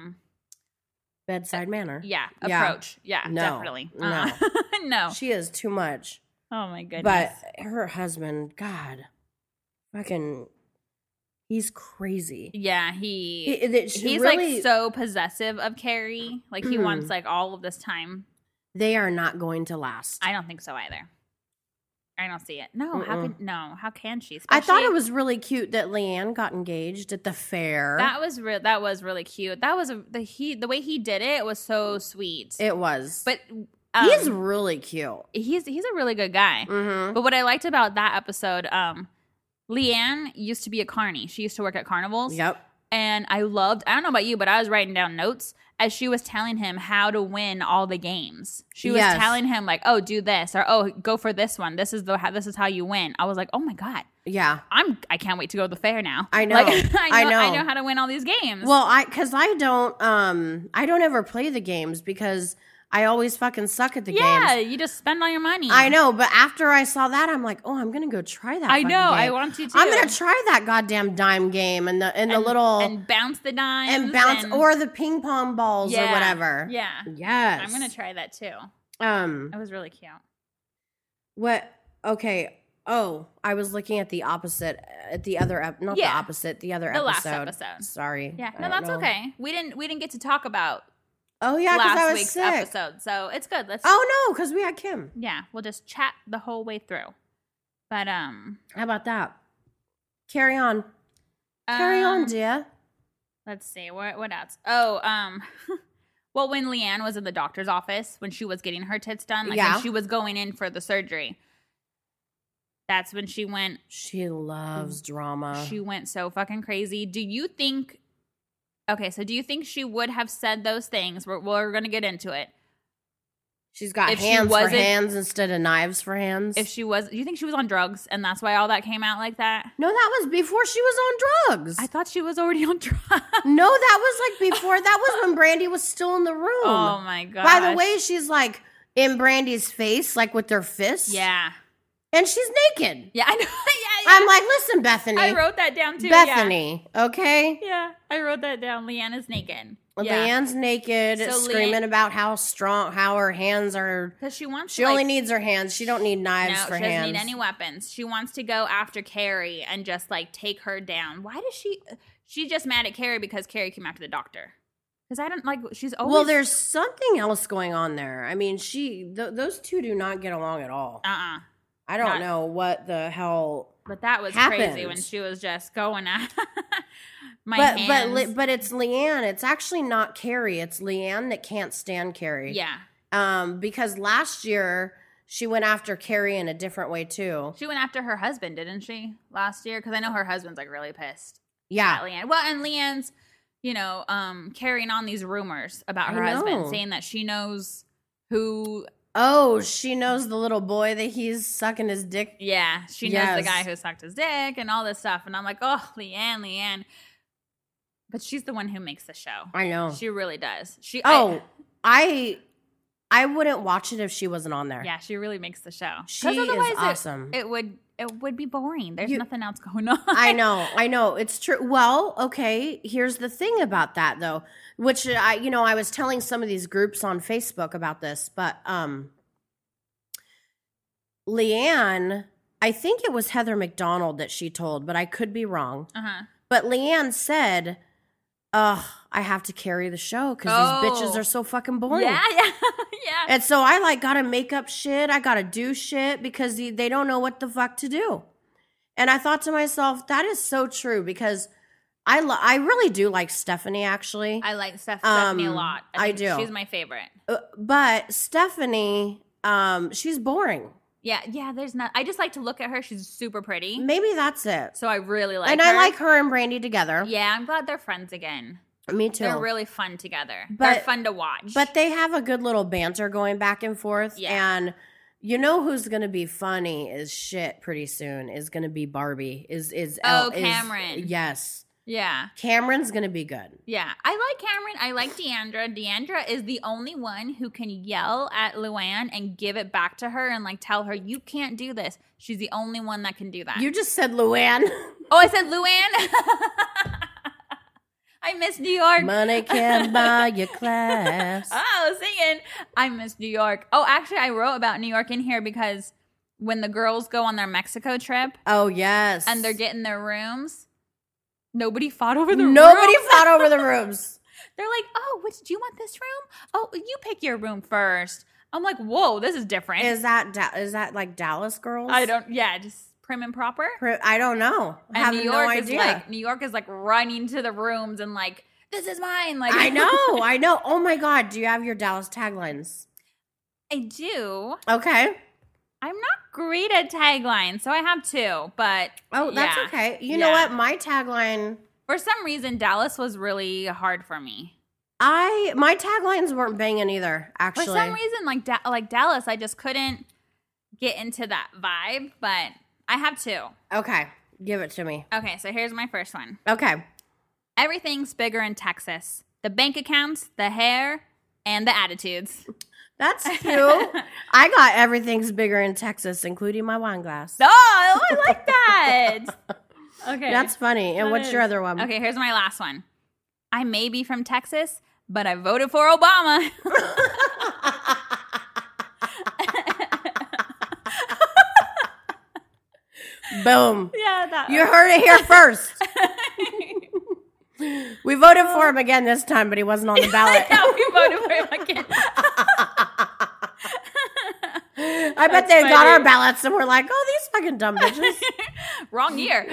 bedside manner. Yeah, approach. Yeah, no, definitely. No. No. She is too much. Oh my goodness. But her husband, God, fucking, he's crazy. Yeah, he's really, like so possessive of Carrie. Like he wants like all of this time. They are not going to last. I don't think so either. I don't see it. No, how can she? I thought it was really cute that Leanne got engaged at the fair. That was really cute. That was the way he did it was so sweet. It was. But he's really cute. He's a really good guy. Mm-hmm. But what I liked about that episode, Leanne used to be a carny. She used to work at carnivals. Yep. And I don't know about you, but I was writing down notes as she was telling him how to win all the games. She was telling him like, "Oh, do this," or "Oh, go for this one. This is how you win." I was like, "Oh my God." Yeah. I can't wait to go to the fair now. I know. Like, I know how to win all these games. Well, because I don't ever play the games because I always fucking suck at the games. Yeah, you just spend all your money. I know, but after I saw that, I'm like, oh, I'm gonna go try that. I know, game. I want to too. I'm gonna try that goddamn dime game and the little and bounce the dimes or the ping pong balls or whatever. Yeah, yes, I'm gonna try that too. It was really cute. What? Okay. Oh, I was looking at the opposite, at the other the opposite, the other episode. Last episode. Sorry. Yeah, no, that's okay. We didn't get to talk about. Oh yeah, because I was week's sick. Episode, so it's good. Oh no, because we had Kim. Yeah, we'll just chat the whole way through. But how about that? Carry on. Carry on, dear. Let's see what else. Oh, well, when Leanne was in the doctor's office when she was getting her tits done, when she was going in for the surgery, that's when she went. She loves drama. She went so fucking crazy. Do you think? Okay, so do you think she would have said those things? We're going to get into it. She's got hands for hands instead of knives for hands. Do you think she was on drugs and that's why all that came out like that? No, that was before she was on drugs. I thought she was already on drugs. No, that was like before. That was when Brandy was still in the room. Oh my God. By the way, she's like in Brandy's face, like with their fists. Yeah. And she's naked. Yeah, I know. I'm like, listen, Bethany. I wrote that down too. Bethany, okay? Yeah, I wrote that down. Leanne is naked. Leanne's naked, screaming about how her hands are. Because she wants. She only needs her hands. She don't need knives for hands. She doesn't need any weapons. She wants to go after Carrie and just like take her down. Why does she? She's just mad at Carrie because Carrie came after the doctor. Because I don't like. She's always. Well, there's something else going on there. I mean, those two do not get along at all. I don't know what the hell. But that was crazy when she was just going at hands. But it's Leanne. It's actually not Carrie. It's Leanne that can't stand Carrie. Yeah. Because last year she went after Carrie in a different way too. She went after her husband, didn't she? Last year, because I know her husband's like really pissed. Yeah. At Leanne. Well, and Leanne's, carrying on these rumors about her husband, saying that she knows who Oh, she knows the little boy that he's sucking his dick. Yeah, she knows the guy who sucked his dick and all this stuff. And I'm like, oh, Leanne. But she's the one who makes the show. I know. She really does. I wouldn't watch it if she wasn't on there. Yeah, she really makes the show. She is awesome. It would be boring. There's nothing else going on. I know. It's true. Well, okay, here's the thing about that though, which I was telling some of these groups on Facebook about this, but Leanne, I think it was Heather McDonald that she told, but I could be wrong. Uh-huh. But Leanne said, I have to carry the show because these bitches are so fucking boring. Yeah. And so I gotta make up shit. I gotta do shit because they don't know what the fuck to do. And I thought to myself, that is so true because I really do like Stephanie. Actually, I like Stephanie a lot. I do. She's my favorite. But Stephanie, she's boring. Yeah. There's not. I just like to look at her. She's super pretty. Maybe that's it. So I really like. And her. I like her and Brandy together. Yeah, I'm glad they're friends again. Me too. They're really fun together. They're fun to watch. But they have a good little banter going back and forth. Yeah. And you know who's going to be funny as shit pretty soon is going to be Barbie. Cameron. Yes. Yeah. Cameron's going to be good. Yeah. I like Cameron. I like Deandra. Deandra is the only one who can yell at Luann and give it back to her and tell her, you can't do this. She's the only one that can do that. You just said Luann. Oh, I said Luann? I miss New York. Money can buy your class. Oh, I was singing. I miss New York. Oh, actually, I wrote about New York in here because when the girls go on their Mexico trip. Oh, yes. And they're getting their rooms. Nobody fought over the rooms. Nobody fought over the rooms. They're like, oh, do you want this room? Oh, you pick your room first. I'm like, whoa, this is different. Is that like Dallas girls? Just prim and proper. I don't know. I have no idea. New York is running to the rooms and this is mine. I know. Oh my God. Do you have your Dallas taglines? I do. Okay. I'm not great at taglines, so I have two, but that's okay. You know what? My tagline, for some reason, Dallas was really hard for me. My taglines weren't banging either, actually. For some reason, like Dallas, I just couldn't get into that vibe, but I have two. Okay. Give it to me. Okay, so here's my first one. Okay. Everything's bigger in Texas. The bank accounts, the hair, and the attitudes. That's cute. I got everything's bigger in Texas, including my wine glass. Oh, I like that. Okay. That's funny. And what's your other one? Okay, here's my last one. I may be from Texas, but I voted for Obama. Boom. Yeah, you heard it here first. We voted for him again this time, but he wasn't on the ballot. Yeah, we voted for him again. I bet they got our ballots and we're like, oh, these fucking dumb bitches. Wrong year.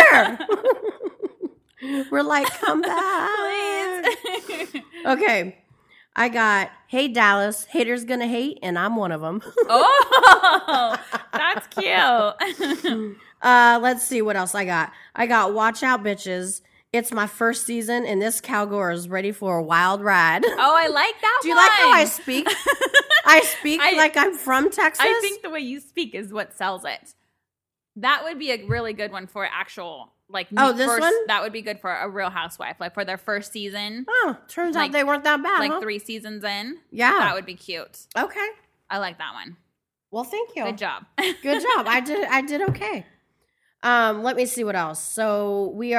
We're like, come back. Please. Okay. I got, hey, Dallas, haters gonna hate, and I'm one of them. Oh, that's cute. Let's see what else I got. I got, watch out, bitches. It's my first season, and this cowgirl is ready for a wild ride. Oh, I like that. Do you like how I speak? I speak like I'm from Texas. I think the way you speak is what sells it. That would be a really good one for actual, one? That would be good for a Real Housewife, for their first season. Oh, turns out they weren't that bad, 3 seasons in. Yeah. That would be cute. Okay. I like that one. Well, thank you. Good job. Good job. I did okay. Let me see what else. So we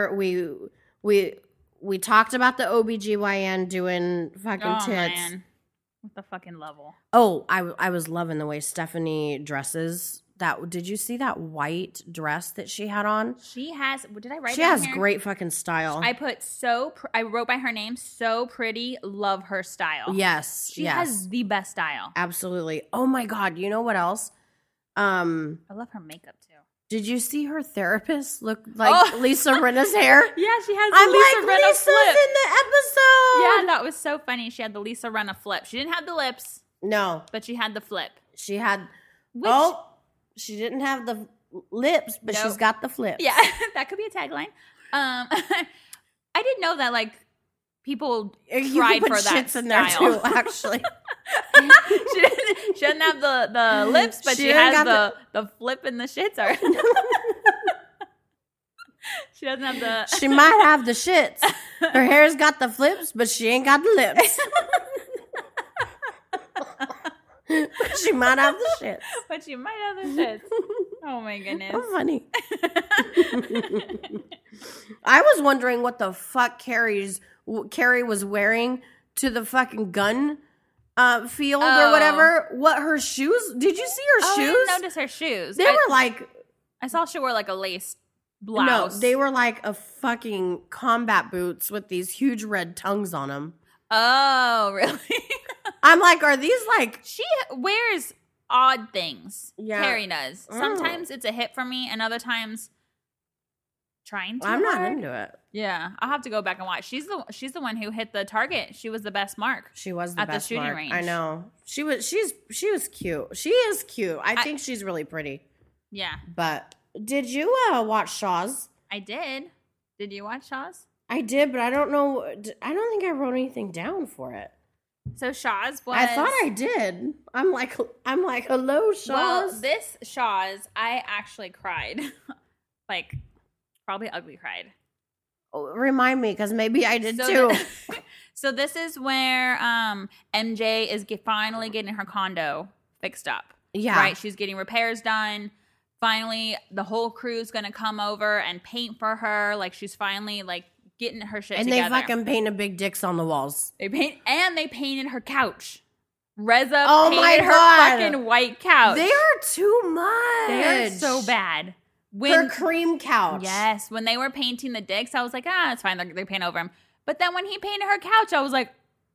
talked about the OBGYN doing fucking tits. Man. What the fucking level. Oh, I was loving the way Stephanie dresses. Did you see that white dress that she had on? She has, did I write She has great fucking style. I wrote by her name, so pretty, love her style. Yes. She has the best style. Absolutely. Oh my God. You know what else? I love her makeup too. Did you see her therapist look like Lisa Rinna's hair? Yeah, she has the Lisa Rinna flip. In the episode. Yeah, that was so funny. She had the Lisa Rinna flip. She didn't have the lips. No. But she had the flip. She had... she didn't have the lips, but she's got the flip. Yeah, that could be a tagline. I didn't know that, people tried for that shits in there too, actually. She doesn't have the lips, but she has the flip and the shits. Are. She doesn't have the. She might have the shits. Her hair's got the flips, but she ain't got the lips. But she might have the shits. But she might have the shits. Oh my goodness. How funny. I was wondering what the fuck Carrie was wearing to the fucking gun field or whatever. What her shoes? Did you see her shoes? I didn't notice her shoes. They were like. I saw she wore like a lace blouse. No, they were like a fucking combat boots with these huge red tongues on them. Oh, really? I'm like, are these like... She wears odd things. Yeah. Carrie does. Sometimes it's a hit for me, and other times trying to. I'm not into it. Yeah, I'll have to go back and watch. She's the one who hit the target. She was the best mark. She was the at best the shooting mark. range. I know. She was cute. She is cute. I think she's really pretty. Yeah. But did you watch Shaw's? I did. Did you watch Shaw's? I did, but I don't know. I don't think I wrote anything down for it. So Shaw's was. I thought I did. I'm like, hello, Shaw's. Well, this Shaw's, I actually cried, like, probably ugly cried. Oh, remind me, because maybe I did too. So this is where MJ is finally getting her condo fixed up. Yeah, right. She's getting repairs done. Finally, the whole crew's gonna come over and paint for her. Like she's finally like getting her shit and together. they fucking painted big dicks on the walls. They painted her couch. Reza Oh painted my her God. fucking white couch. They are too much. They are so bad. Her cream couch. Yes, when they were painting the dicks, I was like, it's fine. They paint over him. But then when he painted her couch, I was like,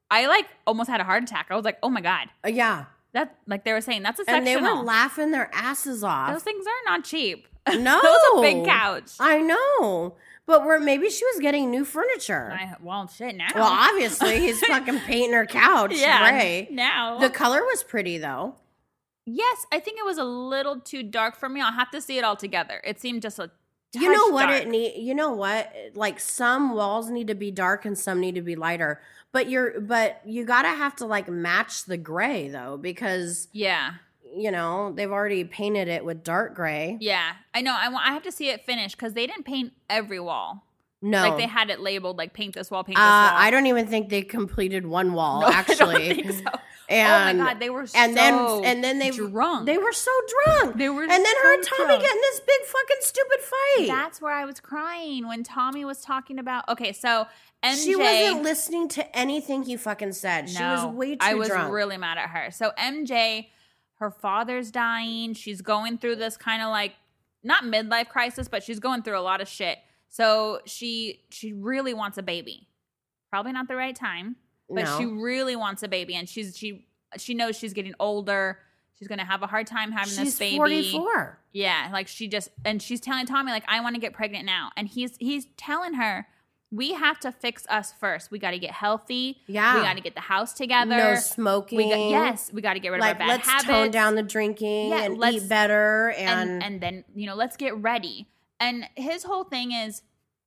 I almost had a heart attack. I was like, oh my God. Yeah. That, like they were saying, that's a sectional. And they were laughing their asses off. Those things are not cheap. No. That was a big couch. I know. But maybe she was getting new furniture. Well, shit, now. Well, obviously, he's fucking painting her couch gray. Now. The color was pretty, though. Yes, I think it was a little too dark for me. I'll have to see it all together. It seemed just a touch You know what dark. You know what? Like some walls need to be dark and some need to be lighter. But you gotta have to like match the gray though, because yeah, you know they've already painted it with dark gray. Yeah, I know. I have to see it finished because they didn't paint every wall. No, like they had it labeled like paint this wall, paint this wall. I don't even think they completed one wall actually. I don't think so. And, oh my God, they were so and then they drunk. They were so drunk. They were, and then so her and Tommy drunk. getting this big fucking stupid fight. That's where I was crying when Tommy was talking about. Okay, so MJ, she wasn't listening to anything he fucking said. She was way too drunk. I was really mad at her. So MJ, her father's dying. She's going through this kind of like not midlife crisis, but she's going through a lot of shit. So she really wants a baby. Probably not the right time, but she really wants a baby, and she knows she's getting older. She's gonna have a hard time having this baby. She's 44. Yeah, like she's telling Tommy like, I want to get pregnant now, and he's telling her, we have to fix us first. We got to get healthy. Yeah, we got to get the house together. No smoking. We got to get rid of our bad habits. Let's tone down the drinking and eat better, and then let's get ready. And his whole thing is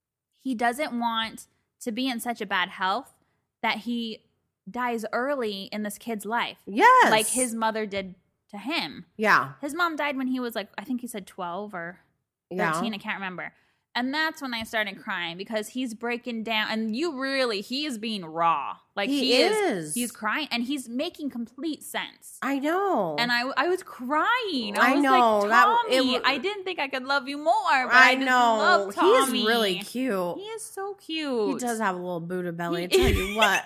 he doesn't want to be in such a bad health that he dies early in this kid's life. Yes. Like his mother did to him. Yeah. His mom died when he was like, I think he said 12 or 13. I can't remember. And that's when I started crying because he's breaking down. And he is being raw. Like he is. He's crying and he's making complete sense. I know. And I was crying. I was know. like, Tommy, I didn't think I could love you more. But I know. Love Tommy. He's really cute. He is so cute. He does have a little Buddha belly. Tell you what.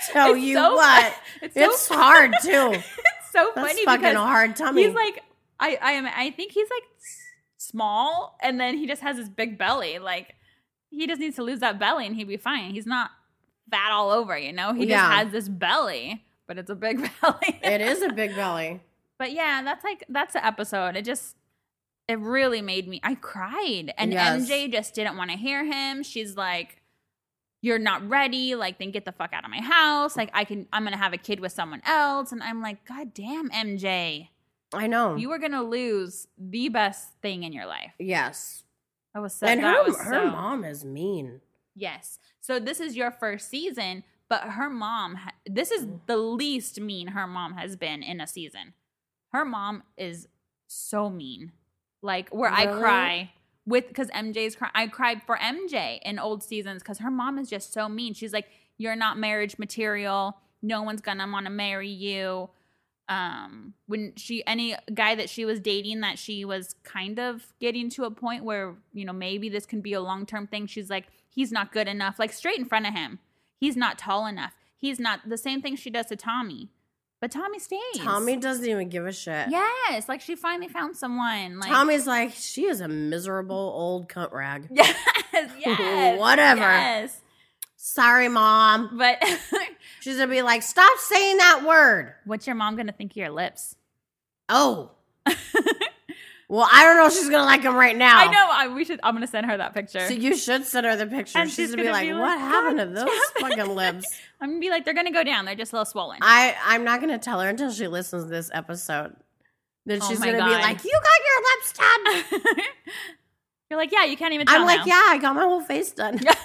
It's so hard too. It's so funny. That's fucking a hard tummy. He's like, I think he's like small, and then he just has this big belly. Like he just needs to lose that belly, and he'd be fine. He's not fat all over, He just has this belly, but it's a big belly. It is a big belly. But yeah, that's the episode. It really made me. I cried, and MJ just didn't want to hear him. She's like, you're not ready. Like, then get the fuck out of my house. Like, I'm going to have a kid with someone else. And I'm like, God damn, MJ. I know. You were going to lose the best thing in your life. Yes. That was so. And her mom is mean. Yes. So this is your first season, But her mom, this is the least mean her mom has been in a season. Her mom is so mean. Like, where I cry because MJ's crying. I cried for MJ in old seasons because her mom is just so mean. She's like, you're not marriage material. No one's going to want to marry you. When any guy that she was dating that she was kind of getting to a point where, you know, maybe this can be a long-term thing. She's like, he's not good enough. Like, straight in front of him. He's not tall enough. He's not the same thing she does to Tommy. But Tommy stays. Tommy doesn't even give a shit. Yes. Like, she finally found someone. Like, Tommy's like, she is a miserable old cunt rag. Yes. Yes. Whatever. Yes. Sorry, Mom. But she's going to be like, stop saying that word. What's your mom going to think of your lips? Oh. Well, I don't know if she's going to like them right now. I know. I'm going to send her that picture. So you should send her the picture. And she's going to be like, what happened to those fucking lips? I'm going to be like, they're going to go down. They're just a little swollen. I'm not going to tell her until she listens to this episode. Then she's going to be like, you got your lips done. You're like, yeah, you can't even tell I'm like, now. yeah, I got my whole face done. Yeah.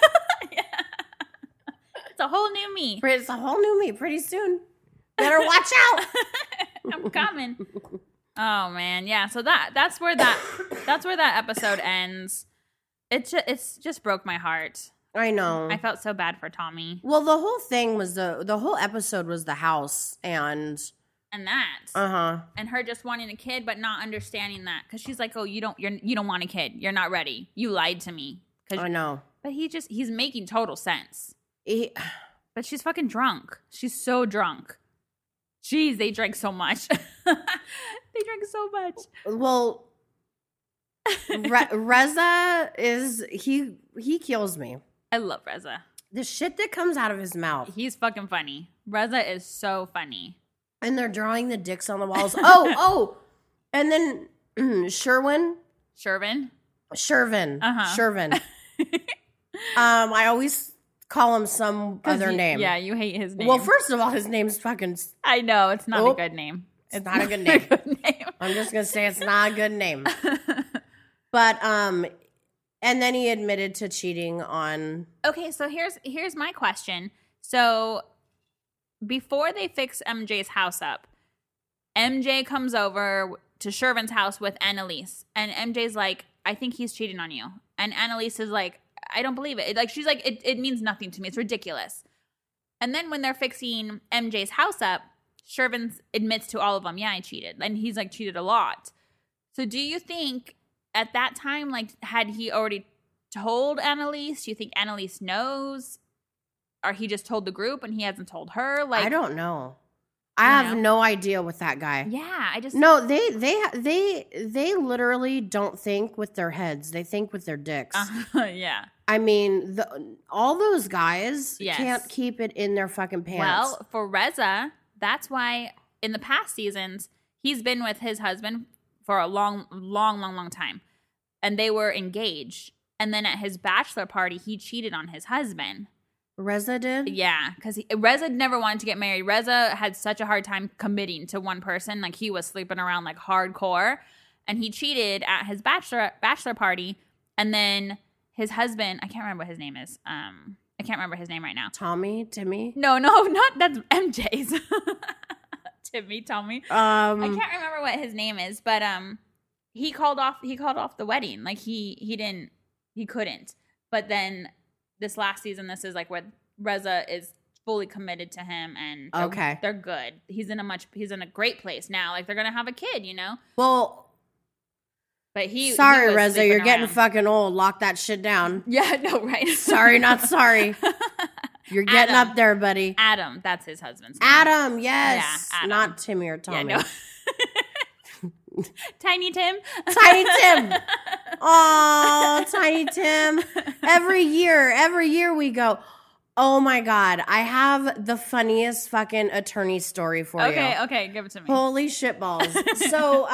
It's a whole new me. It's a whole new me pretty soon. Better watch out. I'm coming. Oh man, yeah. So that's where that episode ends. It's just broke my heart. I know. I felt so bad for Tommy. Well, the whole thing was the whole episode was the house and that and her just wanting a kid but not understanding that because she's like, oh, you don't want a kid. You're not ready. You lied to me. I know. But he's making total sense. But she's fucking drunk. She's so drunk. Jeez, they drank so much. They drank so much. Well, Reza he kills me. I love Reza. The shit that comes out of his mouth. He's fucking funny. Reza is so funny. And they're drawing the dicks on the walls. Oh. And then Sherwin. Shervin. Shervin. I always call him some other name. Yeah, you hate his name. Well, first of all, his name's fucking... I know, it's not a good name. It's not a good name. I'm just going to say it's not a good name. But, and then he admitted to cheating on... Okay, so here's my question. So, before they fix MJ's house up, MJ comes over to Shervin's house with Annalise. And MJ's like, I think he's cheating on you. And Annalise is like, I don't believe it. Like, she's like, it means nothing to me. It's ridiculous. And then when they're fixing MJ's house up, Shervin admits to all of them, yeah, I cheated. And he's like, cheated a lot. So do you think at that time, like, had he already told Annalise? Do you think Annalise knows? Or he just told the group and he hasn't told her? Like, I don't know. I have no idea with that guy. Yeah, I just... No, they literally don't think with their heads. They think with their dicks. Yeah. I mean, all those guys can't keep it in their fucking pants. Well, for Reza, that's why in the past seasons, he's been with his husband for a long, long, long, long time. And they were engaged. And then at his bachelor party, he cheated on his husband. Reza did? Yeah, because Reza never wanted to get married. Reza had such a hard time committing to one person. Like, he was sleeping around like hardcore. And he cheated at his bachelor party. And then his husband, I can't remember what his name is. I can't remember his name right now. Timmy? No, not that's MJ's. Tommy. I can't remember what his name is, but he called off the wedding. Like, he couldn't. But then this last season, this is like where Reza is fully committed to him, and they're good. He's in a great place now. Like, they're gonna have a kid, you know. Well, but sorry, Reza, you're getting fucking old. Lock that shit down. Yeah, no, right. Sorry, not sorry. You're getting up there, buddy. Adam, that's his husband's name. Adam, yes, yeah, Adam. Not Timmy or Tommy. Yeah, no. Tiny Tim. Oh, Tiny Tim. Every year we go, oh my God, I have the funniest fucking attorney story for you. Okay, give it to me. Holy shitballs. So,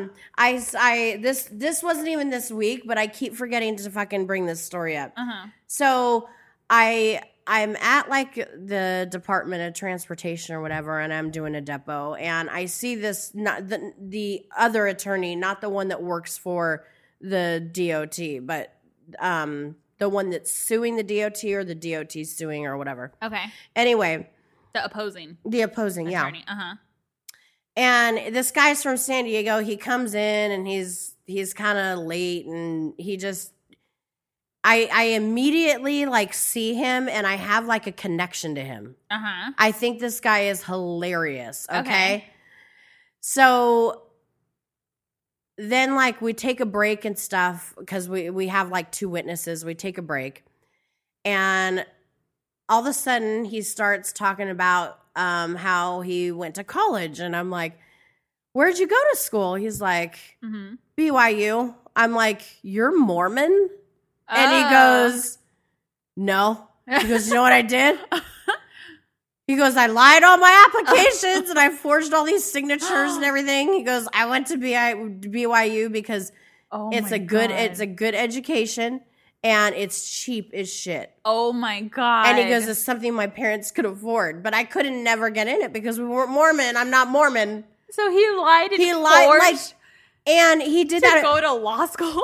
this wasn't even this week, but I keep forgetting to fucking bring this story up. So I'm at like the Department of Transportation or whatever, and I'm doing a depot, and I see this, not the other attorney, not the one that works for the DOT, but the one that's suing the DOT or the DOT suing or whatever. Okay. Anyway. The opposing, attorney. Yeah. And this guy's from San Diego. He comes in and he's kind of late and he just, I immediately like see him and I have like a connection to him. I think this guy is hilarious. Okay. So then like we take a break and stuff because we have like 2 witnesses. We take a break and all of a sudden he starts talking about how he went to college. And I'm like, where'd you go to school? He's like, BYU. I'm like, you're Mormon? And he goes, no. He goes, you know what I did? He goes, I lied on my applications and I forged all these signatures and everything. He goes, I went to BYU because it's a good education and it's cheap as shit. Oh my God. And he goes, it's something my parents could afford, but I couldn't never get in it because we weren't Mormon. I'm not Mormon. So he lied and and he did that to go to law school.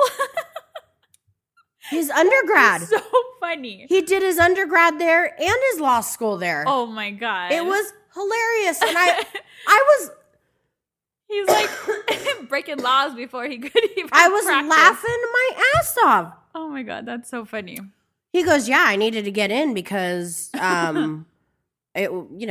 His undergrad. So funny. He did his undergrad there and his law school there. Oh my God. It was hilarious. And I was... He's like breaking laws before he could even I was practice. laughing my ass off. Oh my God, that's so funny. He goes, yeah, I needed to get in because, it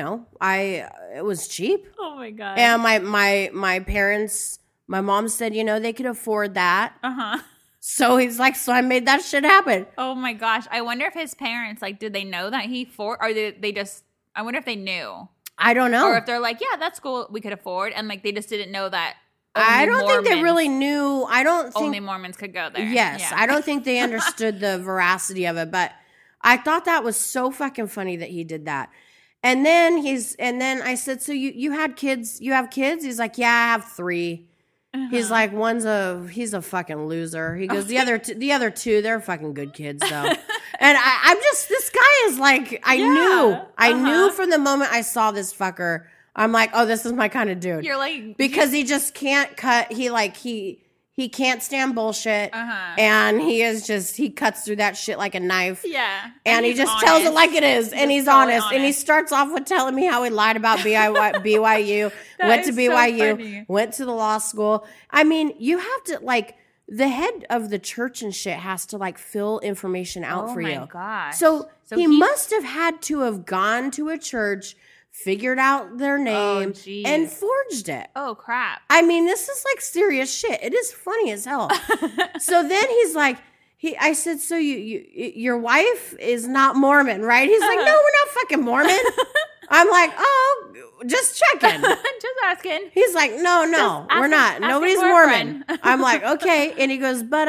was cheap. Oh my God. And my parents, my mom said, they could afford that. So he's like, so I made that shit happen. Oh my gosh. I wonder if his parents, like, did they know that or they just, I wonder if they knew. I don't know. Or if they're like, yeah, that's cool, we could afford. And like, they just didn't know that. I don't think they really knew. I don't think. Only Mormons could go there. Yes. Yeah. I don't think they understood the veracity of it. But I thought that was so fucking funny that he did that. And then I said, so you had kids? You have kids? He's like, yeah, I have 3. He's like, he's a fucking loser. He goes, the other 2, they're fucking good kids though. And I'm just, this guy is like, I knew from the moment I saw this fucker, I'm like, oh, this is my kind of dude. You're like, because he just can't cut. He can't stand bullshit. And he cuts through that shit like a knife. Yeah. And he just tells it like it is. And he's honest. And he starts off with telling me how he lied about BYU, went to BYU, so went to the law school. I mean, you have to, like, the head of the church and shit has to, like, fill information out for you. Oh, my gosh. So he must have had to have gone to a church, figured out their name, and forged it. Oh, crap. I mean, this is like serious shit. It is funny as hell. So then he's like, I said, so your wife is not Mormon, right? He's like, no, we're not fucking Mormon. I'm like, oh, just checking. Just asking. He's like, no, we're not. Nobody's Mormon. I'm like, okay. And he goes, but,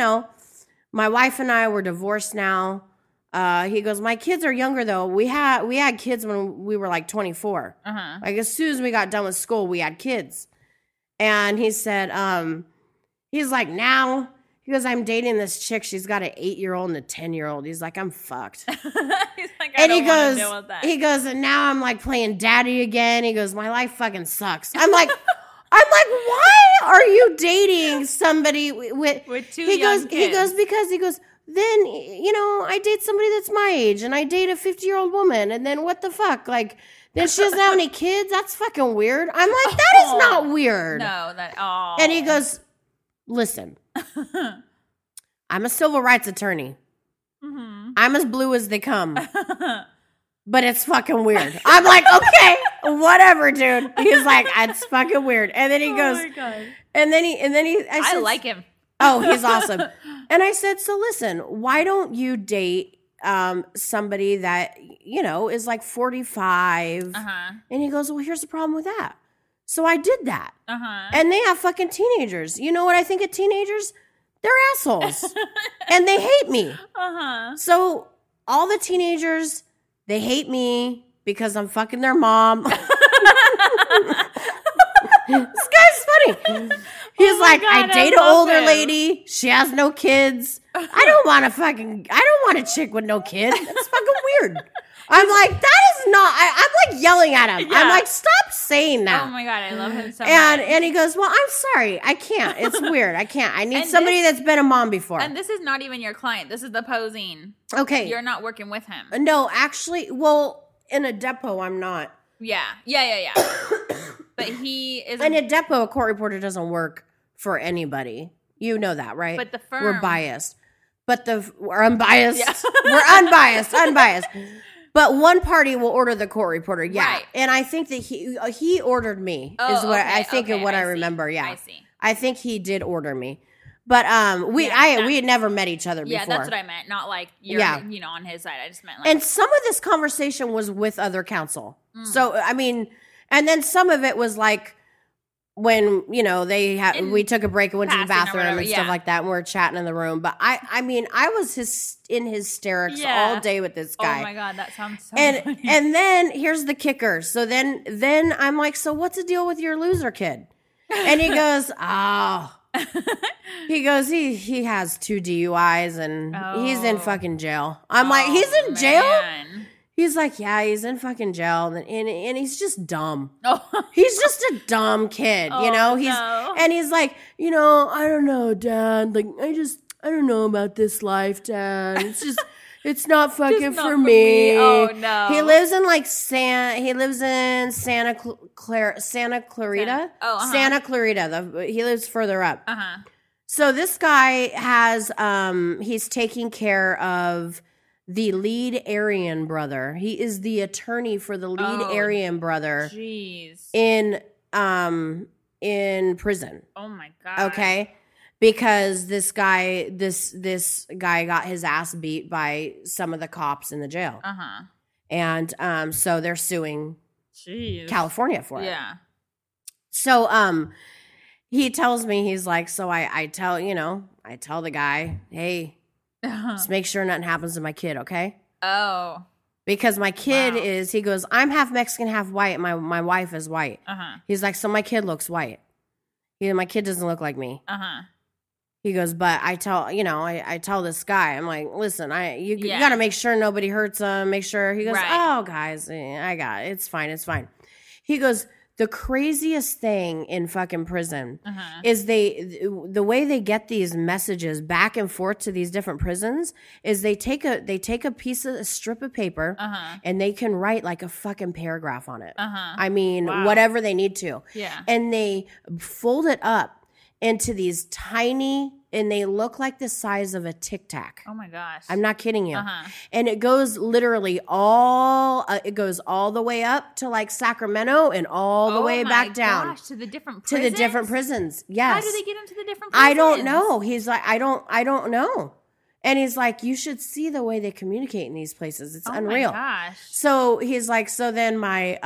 my wife and I were divorced now. He goes, my kids are younger though. We had kids when we were like 24. Like as soon as we got done with school, we had kids. And he said, he's like, now, he goes, I'm dating this chick. She's got an 8-year-old and a 10-year-old. He's like, I'm fucked. He's like, he goes, and now I'm like playing daddy again. He goes, my life fucking sucks. I'm like, why are you dating somebody with 2 young kids? He goes, then, I date somebody that's my age and I date a 50-year-old woman. And then what the fuck? Like, then she doesn't have any kids? That's fucking weird. I'm like, that is not weird. No, And he goes, listen, I'm a civil rights attorney. I'm as blue as they come. But it's fucking weird. I'm like, okay, whatever, dude. He's like, it's fucking weird. And then he goes, my God. and then he, I like him. Oh, he's awesome. And I said, so listen, why don't you date somebody that, is like 45? And he goes, well, here's the problem with that. So I did that. And they have fucking teenagers. You know what I think of teenagers? They're assholes. And they hate me. So all the teenagers, they hate me because I'm fucking their mom. This guy's funny. He's like, God, I date an older lady. She has no kids. I don't want a chick with no kid. That's fucking weird. I'm like, that is not. I'm like yelling at him. I'm like, stop saying that. Oh my God, I love him so much. And he goes, well, I'm sorry, I can't. It's weird. I can't. I need somebody that's been a mom before. And this is not even your client. This is the posing. Okay, you're not working with him. No, actually, well, in a depot, I'm not. Yeah. But he is in a depot. A court reporter doesn't work for anybody. You know that, right? But the firm, we're biased. But we're unbiased. Yeah. We're unbiased. But one party will order the court reporter. Yeah. Right. And I think that he ordered me is what I think of what I remember. Yeah. I see. I think he did order me. But we had never met each other before. Yeah, that's what I meant. Not like you're on his side. I just meant like. And some of this conversation was with other counsel. So I mean, and then some of it was like when we took a break and went to the bathroom and stuff like that, and we were chatting in the room. But I mean, I was in hysterics all day with this guy. Oh my God, that sounds so funny. And then here's the kicker. So then I'm like, so what's the deal with your loser kid? And he goes, he goes, he has 2 DUIs and he's in fucking jail. I'm like, he's in jail? He's like, yeah, he's in fucking jail, and he's just dumb. He's just a dumb kid, you know. And he's like, I don't know, Dad. Like, I don't know about this life, Dad. It's just, it's not fucking for me. Oh no. He lives in like Santa Clarita. Santa Clarita. He lives further up. So this guy has, he's taking care of the lead Aryan brother. He is the attorney for the lead Aryan brother. Jeez. In prison. Oh my God. Okay. Because this guy got his ass beat by some of the cops in the jail. And so they're suing California for it. Yeah. So he tells me, he's like, so I tell the guy, hey, just make sure nothing happens to my kid, okay? Oh. Because my kid he goes, I'm half Mexican, half white. My wife is white. He's like, so my kid looks white. My kid doesn't look like me. He goes, but I tell this guy, I'm like, listen, you got to make sure nobody hurts him. Make sure. He goes, oh, guys, I got it. It's fine. He goes, the craziest thing in fucking prison is the way they get these messages back and forth to these different prisons is they take a strip of paper and they can write like a fucking paragraph on it. I mean, whatever they need to. Yeah. And they fold it up into these tiny, and they look like the size of a Tic Tac. Oh my gosh. I'm not kidding you. And it goes literally all the way up to like Sacramento and all the way back down. To the different prisons? Yes. How do they get into the different prisons? I don't know. He's like, I don't know. And he's like, you should see the way they communicate in these places. It's unreal. Oh my gosh. So he's like, so then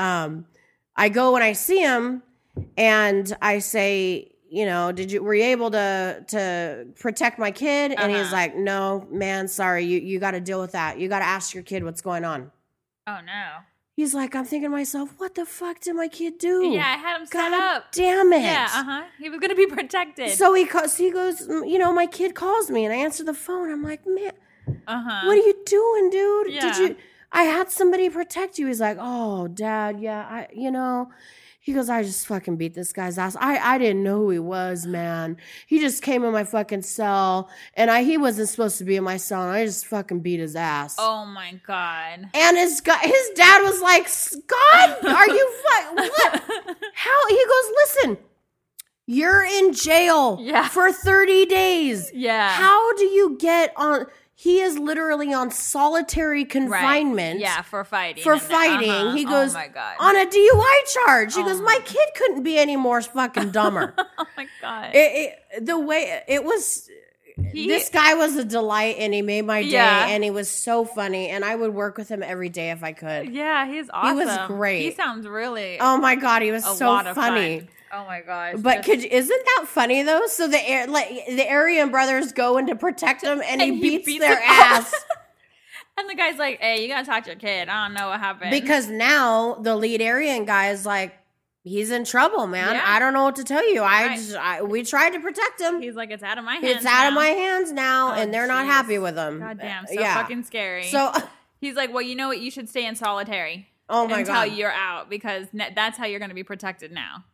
I go when I see him and I say, were you able to protect my kid? And he's like, no, man, sorry. You got to deal with that. You got to ask your kid what's going on. Oh, no. He's like, I'm thinking to myself, what the fuck did my kid do? Yeah, I had him set up. Damn it. Yeah, He was going to be protected. So he goes, my kid calls me and I answer the phone. I'm like, man, what are you doing, dude? Yeah. I had somebody protect you. He's like, oh, Dad, yeah, he goes, I just fucking beat this guy's ass. I didn't know who he was, man. He just came in my fucking cell, and he wasn't supposed to be in my cell, and I just fucking beat his ass. Oh, my God. And his dad was like, God, are you what? How? He goes, listen, you're in jail for 30 days. Yeah. How do you get on... He is literally on solitary confinement. Right. Yeah, for fighting. He goes, oh my God. on a DUI charge. He goes, my kid couldn't be any more fucking dumber. Oh my God. The way it was, this guy was a delight and he made my day and he was so funny and I would work with him every day if I could. Yeah, he's awesome. He was great. He sounds really. Oh my God, he was so funny. Fun. Oh my gosh! But isn't that funny though? So the Aryan brothers go in to protect him, and he beats their ass. And the guy's like, "Hey, you gotta talk to your kid. I don't know what happened." Because now the lead Aryan guy is like, he's in trouble, man. Yeah. I don't know what to tell you. We tried to protect him. He's like, it's out of my hands. It's out of my hands now, and they're not happy with him. God damn, so fucking scary. So He's like, well, you know what? You should stay in solitary. Oh my God. Until you're out, because that's how you're going to be protected now.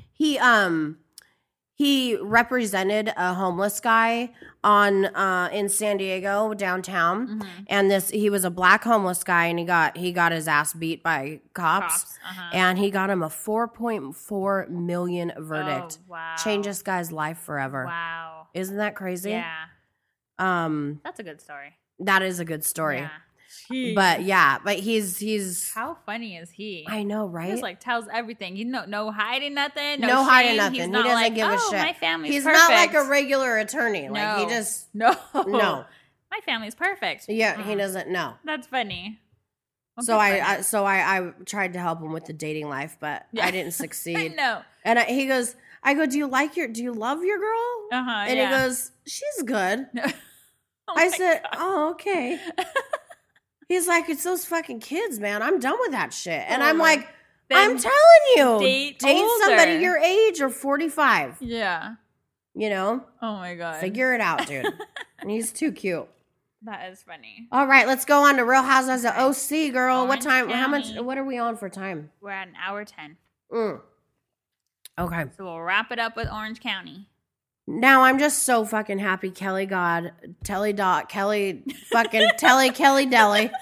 He represented a homeless guy in San Diego downtown, and he was a black homeless guy, and he got his ass beat by cops. And he got him a $4.4 million verdict. Oh, wow. Changed this guy's life forever. Wow, isn't that crazy? Yeah, that's a good story. That is a good story. Yeah. But he's how funny is he? I know, right? He just like tells everything. You know, no hiding nothing. No hiding shame. nothing. He's He not doesn't like, give a shit. My family's He's perfect. not like a regular attorney. Like he just no. My family's perfect. Yeah, he doesn't know. That's funny. Well, So I tried to help him with the dating life, but I didn't succeed. No. And I go, do you love your girl? And he goes, she's good. I said, oh, okay. He's like, it's those fucking kids, man. I'm done with that shit. And I'm like, I'm telling you, date somebody your age or 45. Yeah. You know? Oh my God. Figure it out, dude. And he's too cute. That is funny. All right, let's go on to Real Housewives of OC, girl. Orange what time? County. What are we on for time? We're at an hour 10. Okay. So we'll wrap it up with Orange County. Now I'm just so fucking happy Kelly fucking Telly Kelly Deli.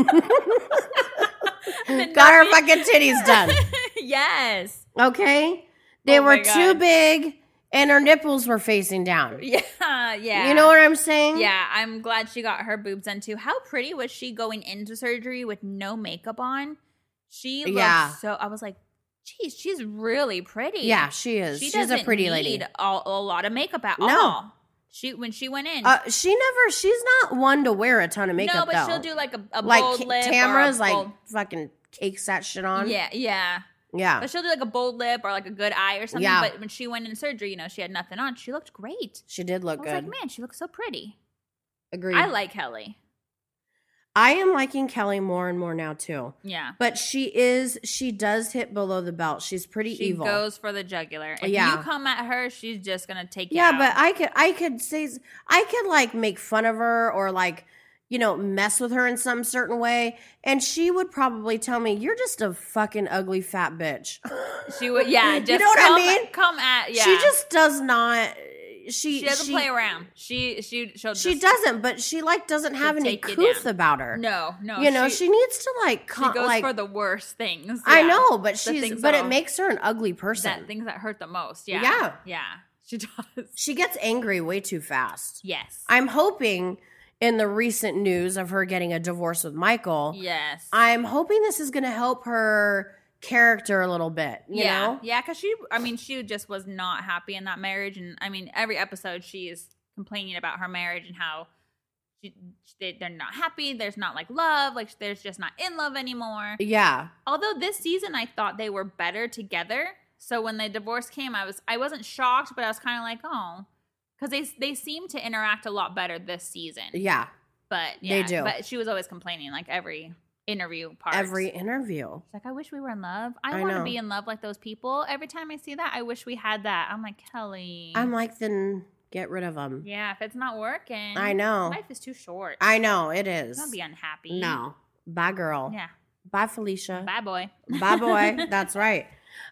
Got her fucking titties done. Yes. Okay? They were too big and her nipples were facing down. Yeah. You know what I'm saying? Yeah, I'm glad she got her boobs done too. How pretty was she going into surgery with no makeup on? She looked so, I was like, geez, she's really pretty. Yeah, she is. She's a pretty lady. Need a lot of makeup at all. When she went in, she's not one to wear a ton of makeup. No, but though. she'll do like a bold lip. Tamara's like fucking cakes that shit on. Yeah. But she'll do like a bold lip or like a good eye or something. Yeah. But when she went in surgery, she had nothing on. She looked great. She did look good. I was like, man, she looks so pretty. Agreed. I like Kelly. I am liking Kelly more and more now too. Yeah. But she does hit below the belt. She's pretty evil. She goes for the jugular. If you come at her, she's just going to take you Yeah, out. but I could like make fun of her or like, mess with her in some certain way. And she would probably tell me, you're just a fucking ugly fat bitch. She would, just you know what I mean? Come at, She just does not. She doesn't play around. She doesn't, but she doesn't have any couth about her. No. She needs to she goes for the worst things. Yeah. I know, but it makes her an ugly person. Things that hurt the most. Yeah. She does. She gets angry way too fast. Yes. I'm hoping in the recent news of her getting a divorce with Michael. Yes. I'm hoping this is going to help her character a little bit, you know? Yeah, because she just was not happy in that marriage. And every episode she is complaining about her marriage and how they're not happy. There's not love. There's just not in love anymore. Yeah. Although this season I thought they were better together. So when the divorce came, I wasn't shocked, but I was kind of like, oh, because they seem to interact a lot better this season. Yeah. But they do. But she was always complaining every interview part. Every interview. She's like, I wish we were in love. I want to be in love like those people. Every time I see that, I wish we had that. I'm like, Kelly. I'm like, then get rid of them. Yeah, if it's not working. I know. Life is too short. I know, it is. Don't be unhappy. No. Bye, girl. Yeah. Bye, Felicia. Bye, boy. Bye, boy. That's right.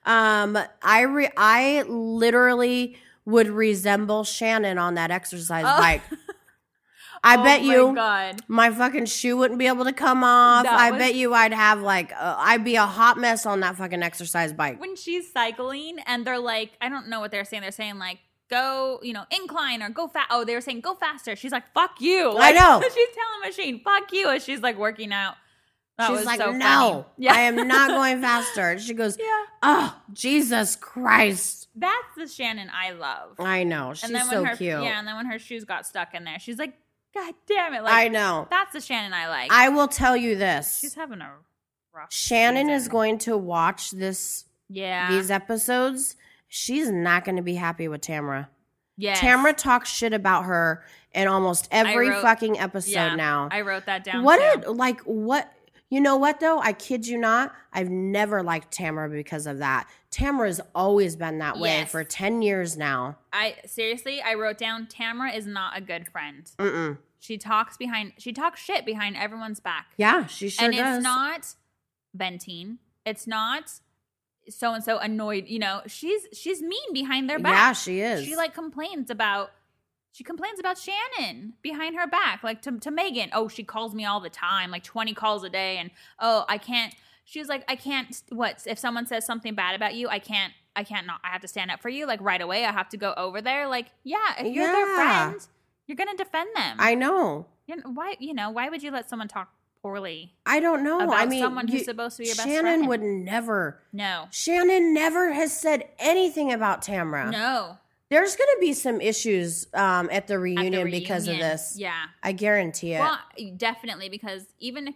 I literally would resemble Shannon on that exercise bike. I bet you my fucking shoe wouldn't be able to come off. I bet you I'd have I'd be a hot mess on that fucking exercise bike. When she's cycling and they're like, I don't know what they're saying. They're saying go, incline or go fast. Oh, they were saying go faster. She's like, fuck you. I know. She's telling the machine, fuck you. And she's working out. She's like, so no, I am not going faster. And she goes, oh, Jesus Christ. That's the Shannon I love. I know. She's so cute. Yeah, and then when her shoes got stuck in there, she's like, God damn it. I know. That's the Shannon I like. I will tell you this. She's having a rough Shannon season. is going to watch these episodes. She's not going to be happy with Tamara. Yes. Tamara talks shit about her in almost every fucking episode now. I wrote that down what? You know what, though? I kid you not. I've never liked Tamara because of that. Tamara's always been that way for 10 years now. I wrote down, Tamara is not a good friend. She talks shit behind everyone's back. Yeah, she sure does. And it's not venting. It's not so-and-so annoyed. You know, she's mean behind their back. Yeah, she is. She complains about Shannon behind her back, like to Megan. Oh, she calls me all the time, like 20 calls a day. And I can't, she's like, I can't, if someone says something bad about you, I can't not, I have to stand up for you. Like right away, I have to go over there. Like, if you're their friend, you're going to defend them. I know. Why would you let someone talk poorly? I don't know. About someone who's supposed to be your best friend. Shannon would never. No. Shannon never has said anything about Tamara. No. There's going to be some issues at the reunion because of this. Yeah. I guarantee it. Well, definitely, because even if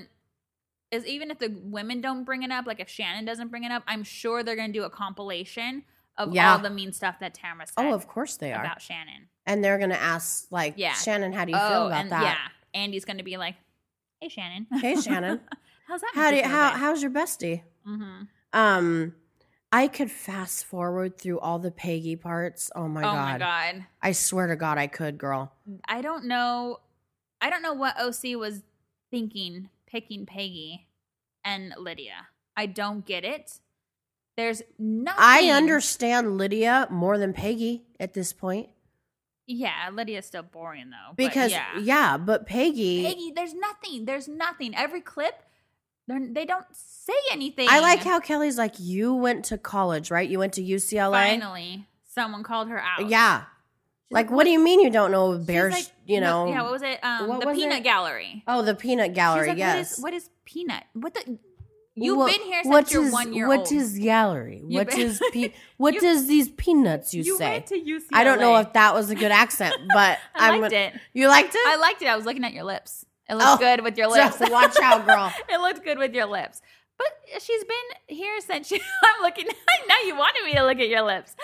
the women don't bring it up, like if Shannon doesn't bring it up, I'm sure they're going to do a compilation of all the mean stuff that Tamara said. Oh, of course they are. About Shannon. And they're going to ask, Shannon, how do you feel about that? Yeah. Andy's going to be like, hey, Shannon. Hey, Shannon. How's that? How's your bestie? Mm-hmm. I could fast forward through all the Peggy parts. Oh my God. I swear to God I could, girl. I don't know what OC was thinking picking Peggy and Lydia. I don't get it. There's nothing. I understand Lydia more than Peggy at this point. Yeah, Lydia's still boring though. Because but Peggy, there's nothing. Every clip, they don't say anything. I like how Kelly's like, you went to college, right? You went to UCLA. Finally, someone called her out. Yeah. Like, what do you mean you don't know Bears, like, know? Yeah, what was it? The Peanut Gallery. Oh, the Peanut Gallery, like, yes. What is Peanut? You've been here since you're 1 year old. What is gallery? What does these peanuts you say? Went to UCLA. I don't know if that was a good accent, but I liked it. You liked it? I liked it. I was looking at your lips. It looked good with your lips. Just watch out, girl. It looked good with your lips. But she's been here since I'm looking. Now you wanted me to look at your lips.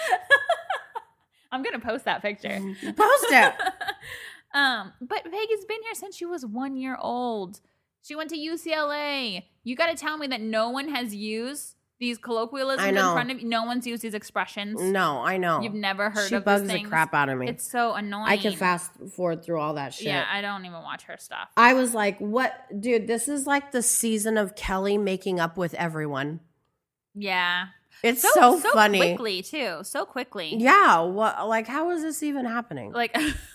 I'm going to post that picture. Post it. But Peggy's been here since she was 1 year old. She went to UCLA. You got to tell me that no one has used these colloquialisms in front of you. No one's used these expressions. No, I know. You've never heard of these things. She bugs the crap out of me. It's so annoying. I can fast forward through all that shit. Yeah, I don't even watch her stuff. I was like, what? Dude, this is like the season of Kelly making up with everyone. Yeah. It's so funny. So quickly, too. So quickly. Yeah. What? How is this even happening? Like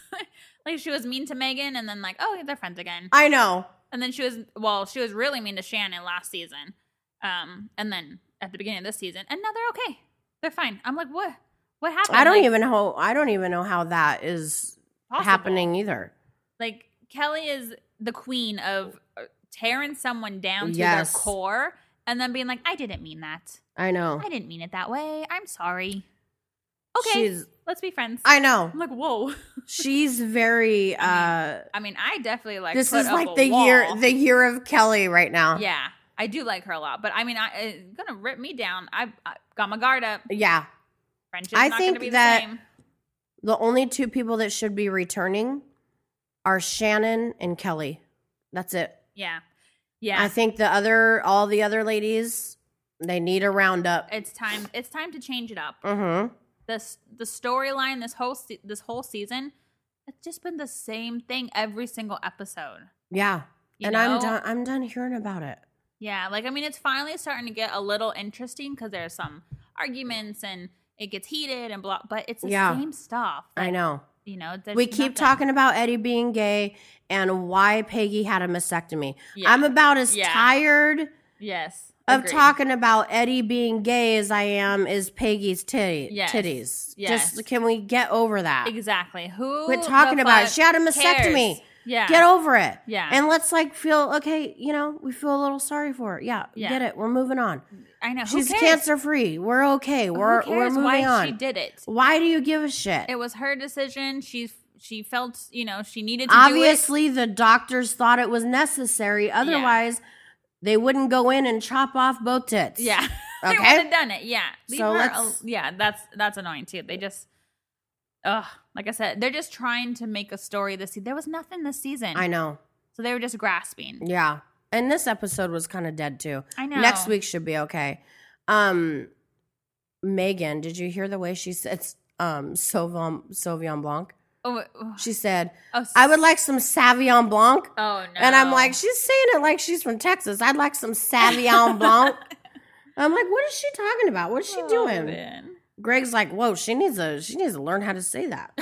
she was mean to Megan and then they're friends again. I know. And then she was really mean to Shannon last season. And then at the beginning of this season. And now they're okay. They're fine. I'm like, what? What happened? I don't even know how that is happening either. Like, Kelly is the queen of tearing someone down to their core and then being like, I didn't mean that. I know. I didn't mean it that way. I'm sorry. Okay, let's be friends. I know. I'm like, whoa. She's very. I definitely like. This is like the year of Kelly right now. Yeah, I do like her a lot, but I mean, it's gonna rip me down. I got my guard up. Yeah, friendship's not gonna be the same. The only two people that should be returning are Shannon and Kelly. That's it. Yeah. I think all the other ladies, they need a roundup. It's time to change it up. Mm-hmm. The storyline this whole season, it's just been the same thing every single episode. Yeah. I'm done hearing about it. Yeah, it's finally starting to get a little interesting because there's some arguments and it gets heated and blah, but it's the same stuff. I know. We keep talking about Eddie being gay and why Peggy had a mastectomy. Yeah. I'm about as tired of talking about Eddie being gay as I am is Peggy's titties. Yes. Just can we get over that? Exactly. Quit talking about it. She had a mastectomy. Yeah. Get over it. Yeah. And let's feel okay, we feel a little sorry for her. Yeah. Get it. We're moving on. I know. She's cancer free. We're okay. We're moving why on. She did it. Why do you give a shit? It was her decision. She felt, she needed do to it. Obviously the doctors thought it was necessary. Otherwise they wouldn't go in and chop off both tits. Yeah. Okay. They would have done it. Yeah. That's annoying too. They just like I said, they're just trying to make a story this season. There was nothing this season. I know. So they were just grasping. Yeah. And this episode was kind of dead too. I know. Next week should be okay. Megan, did you hear the way she said Sauvignon Blanc? Oh, She said, oh, I would like some Sauvignon Blanc. Oh, no. And I'm like, she's saying it like she's from Texas. I'd like some Sauvignon Blanc. I'm like, what is she talking about? What is she doing? Man. Greg's like, whoa, she needs to learn how to say that.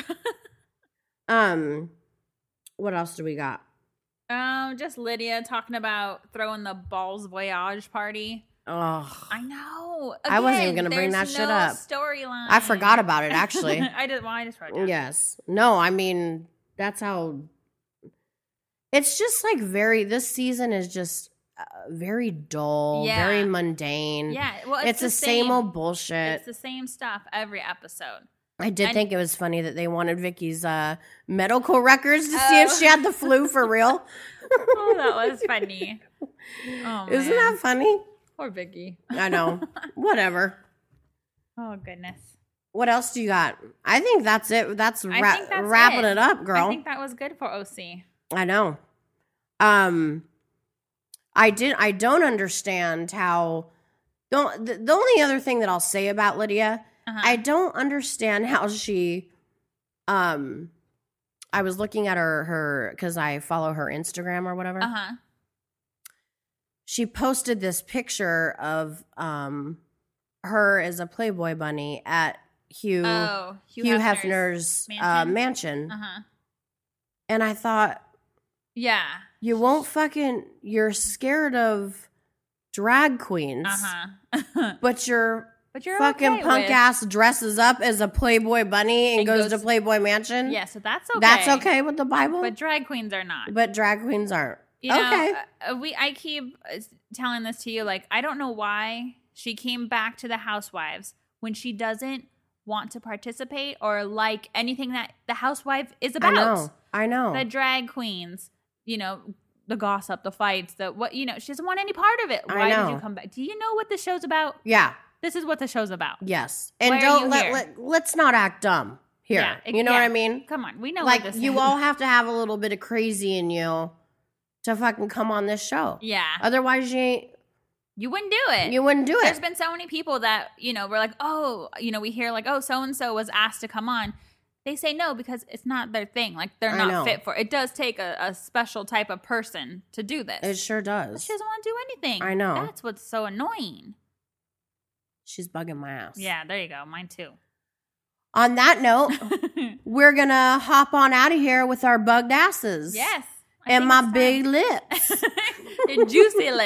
What else do we got? Just Lydia talking about throwing the balls voyage party. Oh, I know. I wasn't even gonna bring that shit up. Storyline. I forgot about it actually. I just wrote it down. Yes. No, I mean, that's how it's just like this season is just very dull, Yeah. very mundane. Yeah, well, it's the same old bullshit. It's the same stuff every episode. I did think it was funny that they wanted Vicky's medical records to see if she had the flu for real. Oh, that was funny. Oh, Isn't that funny? Poor Vicky. I know. Whatever. Oh, goodness. What else do you got? I think that's it. That's think that's wrapping it up, girl. I think that was good for OC. I know. I don't understand how. The only other thing that I'll say about Lydia, I don't understand how she. I was looking at her because I follow her Instagram or whatever. She posted this picture of her as a Playboy bunny at Hugh Hefner's mansion. And I thought, yeah, you won't you're scared of drag queens, but you're fucking okay punk ass dresses up as a Playboy bunny and goes to Playboy Mansion. Yeah, so that's okay. That's okay with the Bible, but drag queens are not. But drag queens aren't. You know, I keep telling this to you, like, I don't know why she came back to the Housewives when she doesn't want to participate or like anything that the housewife is about. I know. The drag queens, you know, the gossip, the fights, she doesn't want any part of it. Why did you come back? Do you know what the show's about? Yeah. This is what the show's about. Yes. And let's not act dumb here. Yeah, you know what I mean? Come on. We know like what this you is. all have to have a little bit of crazy in you to fucking come on this show. Yeah. Otherwise you wouldn't do it. You wouldn't do it. There's been so many people that, we're like, oh, we hear like, oh, so-and-so was asked to come on. They say no because it's not their thing. Like, they're not fit for it. It does take a special type of person to do this. It sure does. But she doesn't want to do anything. I know. That's what's so annoying. She's bugging my ass. Yeah, there you go. Mine too. On that note, we're going to hop on out of here with our bugged asses. Yes. And my big lips. The juicy lips.